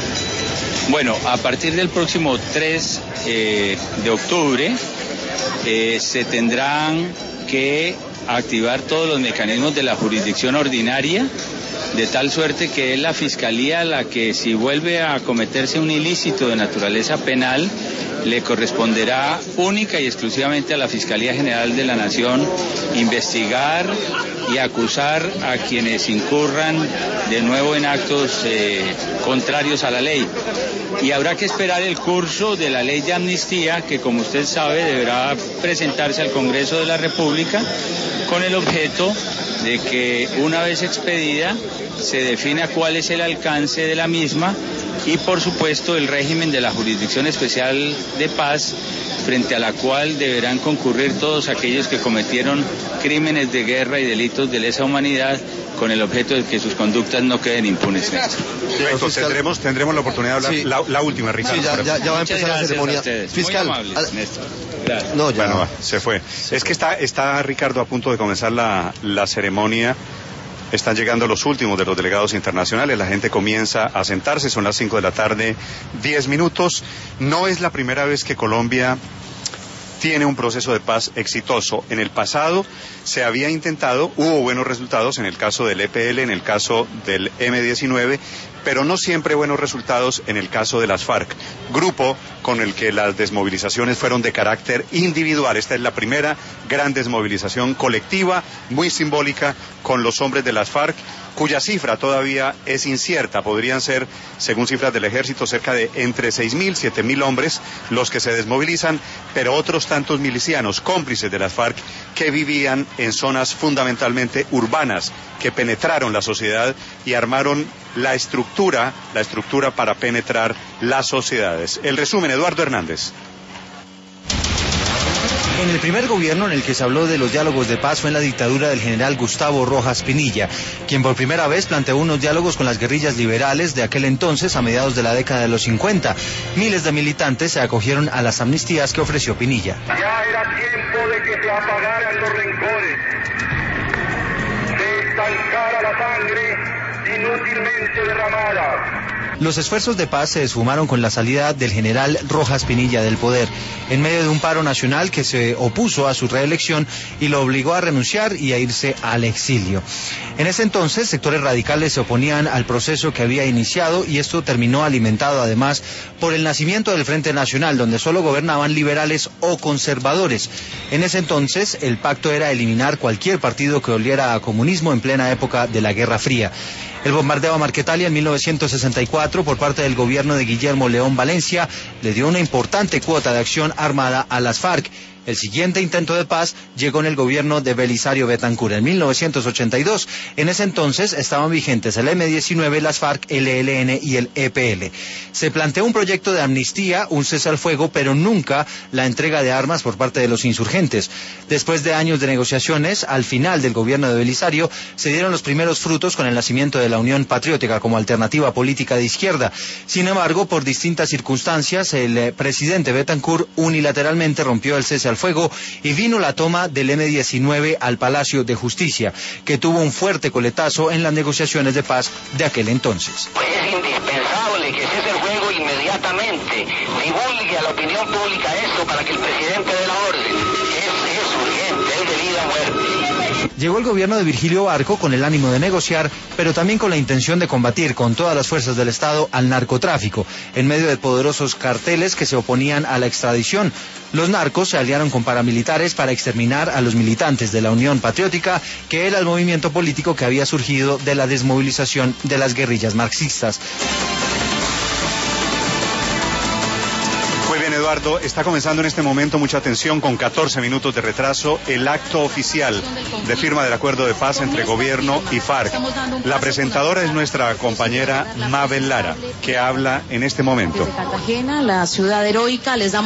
Bueno, a partir del próximo tres eh, de octubre eh, se tendrán que activar todos los mecanismos de la jurisdicción ordinaria, de tal suerte que es la Fiscalía la que, si vuelve a cometerse un ilícito de naturaleza penal, le corresponderá única y exclusivamente a la Fiscalía General de la Nación investigar y acusar a quienes incurran de nuevo en actos eh, contrarios a la ley. Y habrá que esperar el curso de la ley de amnistía, que, como usted sabe, deberá presentarse al Congreso de la República con el objeto de que, una vez expedida, se defina cuál es el alcance de la misma y, por supuesto, el régimen de la Jurisdicción Especial de Paz, frente a la cual deberán concurrir todos aquellos que cometieron crímenes de guerra y delitos de lesa humanidad, con el objeto de que sus conductas no queden impunes. Perfecto, tendremos, tendremos la oportunidad de hablar. Sí. La, la última, Ricardo. Sí, ya, ya, ya va a empezar la ceremonia. Fiscal. Muy amables, Néstor. Gracias. No, ya. Bueno, va, se fue. Se es fue. que está, está, Ricardo, a punto de comenzar la, la ceremonia. Están llegando los últimos de los delegados internacionales, la gente comienza a sentarse, son las cinco de la tarde, diez minutos. No es la primera vez que Colombia tiene un proceso de paz exitoso. En el pasado se había intentado, hubo buenos resultados en el caso del E P L, en el caso del eme diecinueve, pero no siempre buenos resultados en el caso de las FARC, grupo con el que las desmovilizaciones fueron de carácter individual. Esta es la primera gran desmovilización colectiva, muy simbólica, con los hombres de las FARC, cuya cifra todavía es incierta. Podrían ser, según cifras del ejército, cerca de entre seis mil, siete mil hombres los que se desmovilizan, pero otros tantos milicianos, cómplices de las FARC, que vivían en zonas fundamentalmente urbanas, que penetraron la sociedad y armaron la estructura, la estructura para penetrar las sociedades. El resumen, Eduardo Hernández. En el primer gobierno en el que se habló de los diálogos de paz fue en la dictadura del general Gustavo Rojas Pinilla, quien por primera vez planteó unos diálogos con las guerrillas liberales de aquel entonces, a mediados de la década de los cincuenta. Miles de militantes se acogieron a las amnistías que ofreció Pinilla. Ya era tiempo de que se apagaran los rencores, se estancara la sangre inútilmente derramada. Los esfuerzos de paz se esfumaron con la salida del general Rojas Pinilla del poder, en medio de un paro nacional que se opuso a su reelección y lo obligó a renunciar y a irse al exilio. En ese entonces, sectores radicales se oponían al proceso que había iniciado y esto terminó alimentado además por el nacimiento del Frente Nacional, donde solo gobernaban liberales o conservadores. En ese entonces, el pacto era eliminar cualquier partido que oliera a comunismo en plena época de la Guerra Fría. El bombardeo a Marquetalia en mil novecientos sesenta y cuatro por parte del gobierno de Guillermo León Valencia le dio una importante cuota de acción armada a las FARC. El siguiente intento de paz llegó en el gobierno de Belisario Betancur en mil novecientos ochenta y dos. En ese entonces estaban vigentes el eme diecinueve, las FARC, el e ele ene y el e pe ele. Se planteó un proyecto de amnistía, un cese al fuego, pero nunca la entrega de armas por parte de los insurgentes. Después de años de negociaciones, al final del gobierno de Belisario, se dieron los primeros frutos con el nacimiento de la Unión Patriótica como alternativa política de izquierda. Sin embargo, por distintas circunstancias, el eh, presidente Betancur unilateralmente rompió el cese al fuego y vino la toma del eme diecinueve al Palacio de Justicia, que tuvo un fuerte coletazo en las negociaciones de paz de aquel entonces. Es indispensable que cese el fuego inmediatamente, divulgue a la opinión pública esto para que el presidente dé la orden. Es, es urgente, es de vida o muerte. Llegó el gobierno de Virgilio Barco con el ánimo de negociar, pero también con la intención de combatir con todas las fuerzas del Estado al narcotráfico, en medio de poderosos carteles que se oponían a la extradición. Los narcos se aliaron con paramilitares para exterminar a los militantes de la Unión Patriótica, que era el movimiento político que había surgido de la desmovilización de las guerrillas marxistas. Muy bien, Eduardo, está comenzando en este momento, mucha atención, con catorce minutos de retraso, el acto oficial de firma del acuerdo de paz entre gobierno y FARC. La presentadora es nuestra compañera Mabel Lara, que habla en este momento. Desde Cartagena, la ciudad heroica, les damos